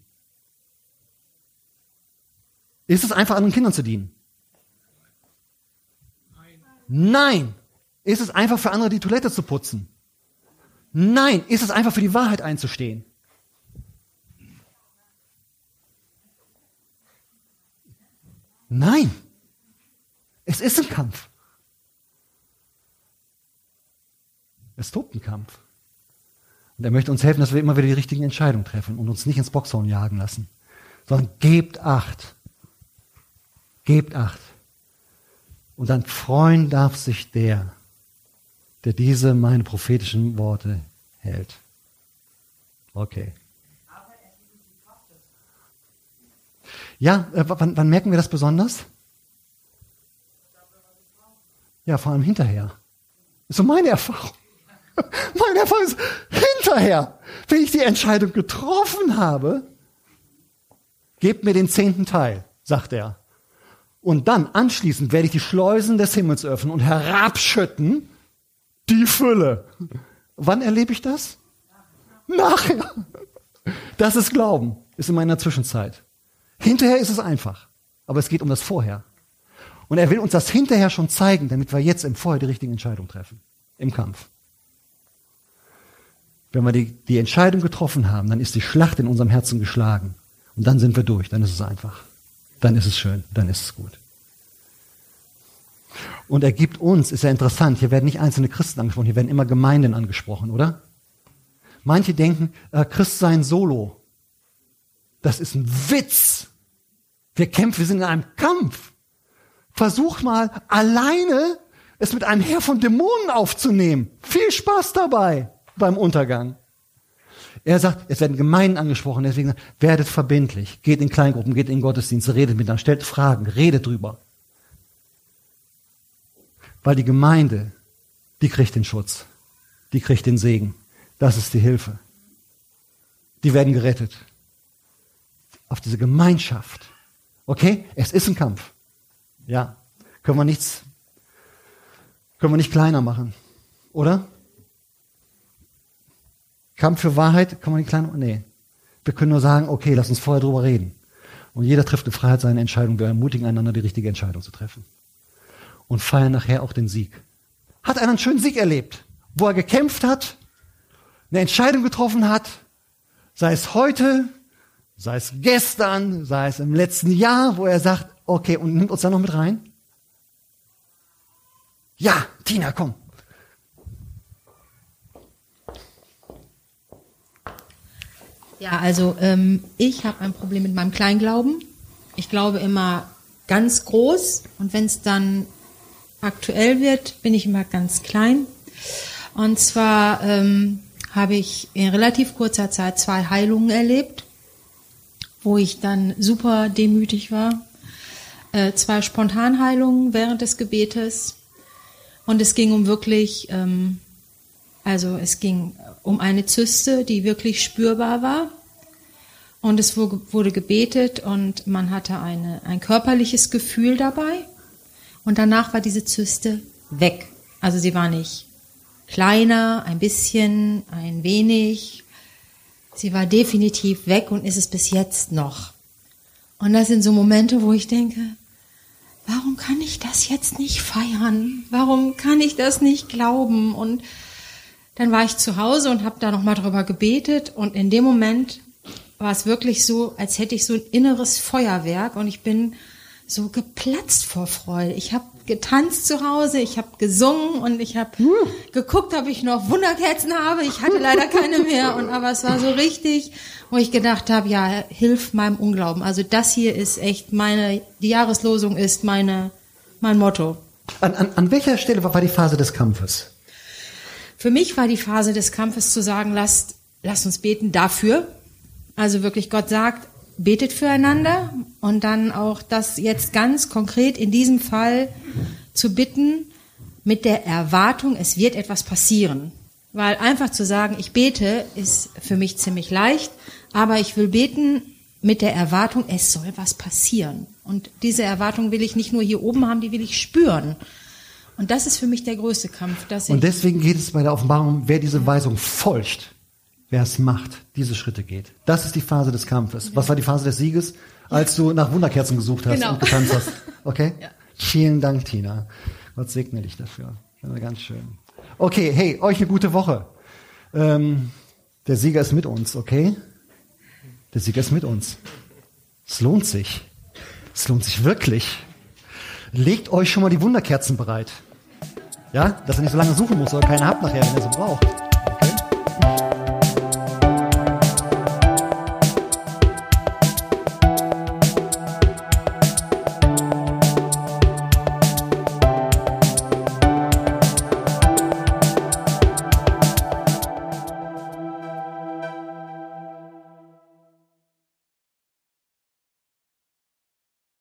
S2: Ist es einfach, anderen Kindern zu dienen? Nein. Ist es einfach, für andere die Toilette zu putzen? Nein. Ist es einfach, für die Wahrheit einzustehen? Nein. Es ist ein Kampf. Es tobt ein Kampf. Und er möchte uns helfen, dass wir immer wieder die richtigen Entscheidungen treffen und uns nicht ins Boxhorn jagen lassen, sondern gebt Acht. Gebt Acht. Und dann freuen darf sich der diese meine prophetischen Worte hält. Okay. Ja, wann merken wir das besonders? Ja, vor allem hinterher. Das ist so meine Erfahrung. Meine Erfahrung ist hinterher, wenn ich die Entscheidung getroffen habe, gebt mir den 10. Teil, sagt er. Und dann anschließend werde ich die Schleusen des Himmels öffnen und herabschütten die Fülle. Wann erlebe ich das? Nachher. Das ist Glauben, ist in meiner Zwischenzeit. Hinterher ist es einfach, aber es geht um das Vorher. Und er will uns das hinterher schon zeigen, damit wir jetzt im Vorher die richtigen Entscheidungen treffen. Im Kampf. Wenn wir die Entscheidung getroffen haben, dann ist die Schlacht in unserem Herzen geschlagen. Und dann sind wir durch, dann ist es einfach. Dann ist es schön, dann ist es gut. Und er gibt uns, ist ja interessant, hier werden nicht einzelne Christen angesprochen, hier werden immer Gemeinden angesprochen, oder? Manche denken, Christsein solo, das ist ein Witz. Wir kämpfen, wir sind in einem Kampf. Versuch mal, alleine es mit einem Heer von Dämonen aufzunehmen. Viel Spaß dabei beim Untergang. Er sagt, es werden Gemeinden angesprochen, deswegen sagt, werdet verbindlich, geht in Kleingruppen, geht in Gottesdienste, redet miteinander, stellt Fragen, redet drüber. Weil die Gemeinde, die kriegt den Schutz, die kriegt den Segen. Das ist die Hilfe. Die werden gerettet. Auf diese Gemeinschaft. Okay? Es ist ein Kampf. Ja. Können wir nicht kleiner machen. Oder? Kampf für Wahrheit, kann man nicht kleiner machen? Nee. Wir können nur sagen, okay, lass uns vorher drüber reden. Und jeder trifft in Freiheit seine Entscheidung. Wir ermutigen einander, die richtige Entscheidung zu treffen. Und feiern nachher auch den Sieg. Hat einer einen schönen Sieg erlebt, wo er gekämpft hat, eine Entscheidung getroffen hat, sei es heute, sei es gestern, sei es im letzten Jahr, wo er sagt, okay, und nimmt uns da noch mit rein? Ja, Tina, komm.
S7: Ja, also ich habe ein Problem mit meinem Kleinglauben. Ich glaube immer ganz groß und wenn es dann aktuell wird, bin ich immer ganz klein. Und zwar habe ich in relativ kurzer Zeit 2 Heilungen erlebt, wo ich dann super demütig war. 2 Spontanheilungen während des Gebetes. Und es ging um wirklich, es ging um eine Zyste, die wirklich spürbar war. Und es wurde gebetet und man hatte ein körperliches Gefühl dabei. Und danach war diese Zyste weg. Also sie war nicht kleiner, ein bisschen, ein wenig. Sie war definitiv weg und ist es bis jetzt noch. Und das sind so Momente, wo ich denke, warum kann ich das jetzt nicht feiern? Warum kann ich das nicht glauben? Und dann war ich zu Hause und habe da nochmal drüber gebetet. Und in dem Moment war es wirklich so, als hätte ich so ein inneres Feuerwerk. Und ich bin so geplatzt vor Freude. Ich habe getanzt zu Hause, ich habe gesungen und ich habe geguckt, ob ich noch Wunderkerzen habe. Ich hatte leider keine mehr. Aber es war so richtig, wo ich gedacht habe, ja, hilf meinem Unglauben. Also das hier ist echt die Jahreslosung ist mein Motto.
S2: An welcher Stelle war die Phase des Kampfes?
S7: Für mich war die Phase des Kampfes zu sagen, lasst uns beten dafür. Also wirklich, Gott sagt, betet füreinander und dann auch das jetzt ganz konkret in diesem Fall zu bitten mit der Erwartung, es wird etwas passieren. Weil einfach zu sagen, ich bete, ist für mich ziemlich leicht, aber ich will beten mit der Erwartung, es soll was passieren. Und diese Erwartung will ich nicht nur hier oben haben, die will ich spüren. Und das ist für mich der größte Kampf. Dass
S2: Und deswegen geht es bei der Offenbarung, wer diese Weisung folgt, wer es macht, diese Schritte geht. Das ist die Phase des Kampfes. Was war die Phase des Sieges? Als du nach Wunderkerzen gesucht hast und getanzt hast. Okay? Ja. Vielen Dank, Tina. Gott segne dich dafür. Das war ganz schön. Okay, hey, euch eine gute Woche. Der Sieger ist mit uns, okay? Der Sieger ist mit uns. Es lohnt sich. Es lohnt sich wirklich. Legt euch schon mal die Wunderkerzen bereit. Ja, dass ihr nicht so lange suchen muss oder keine habt nachher, wenn ihr sie braucht. Okay?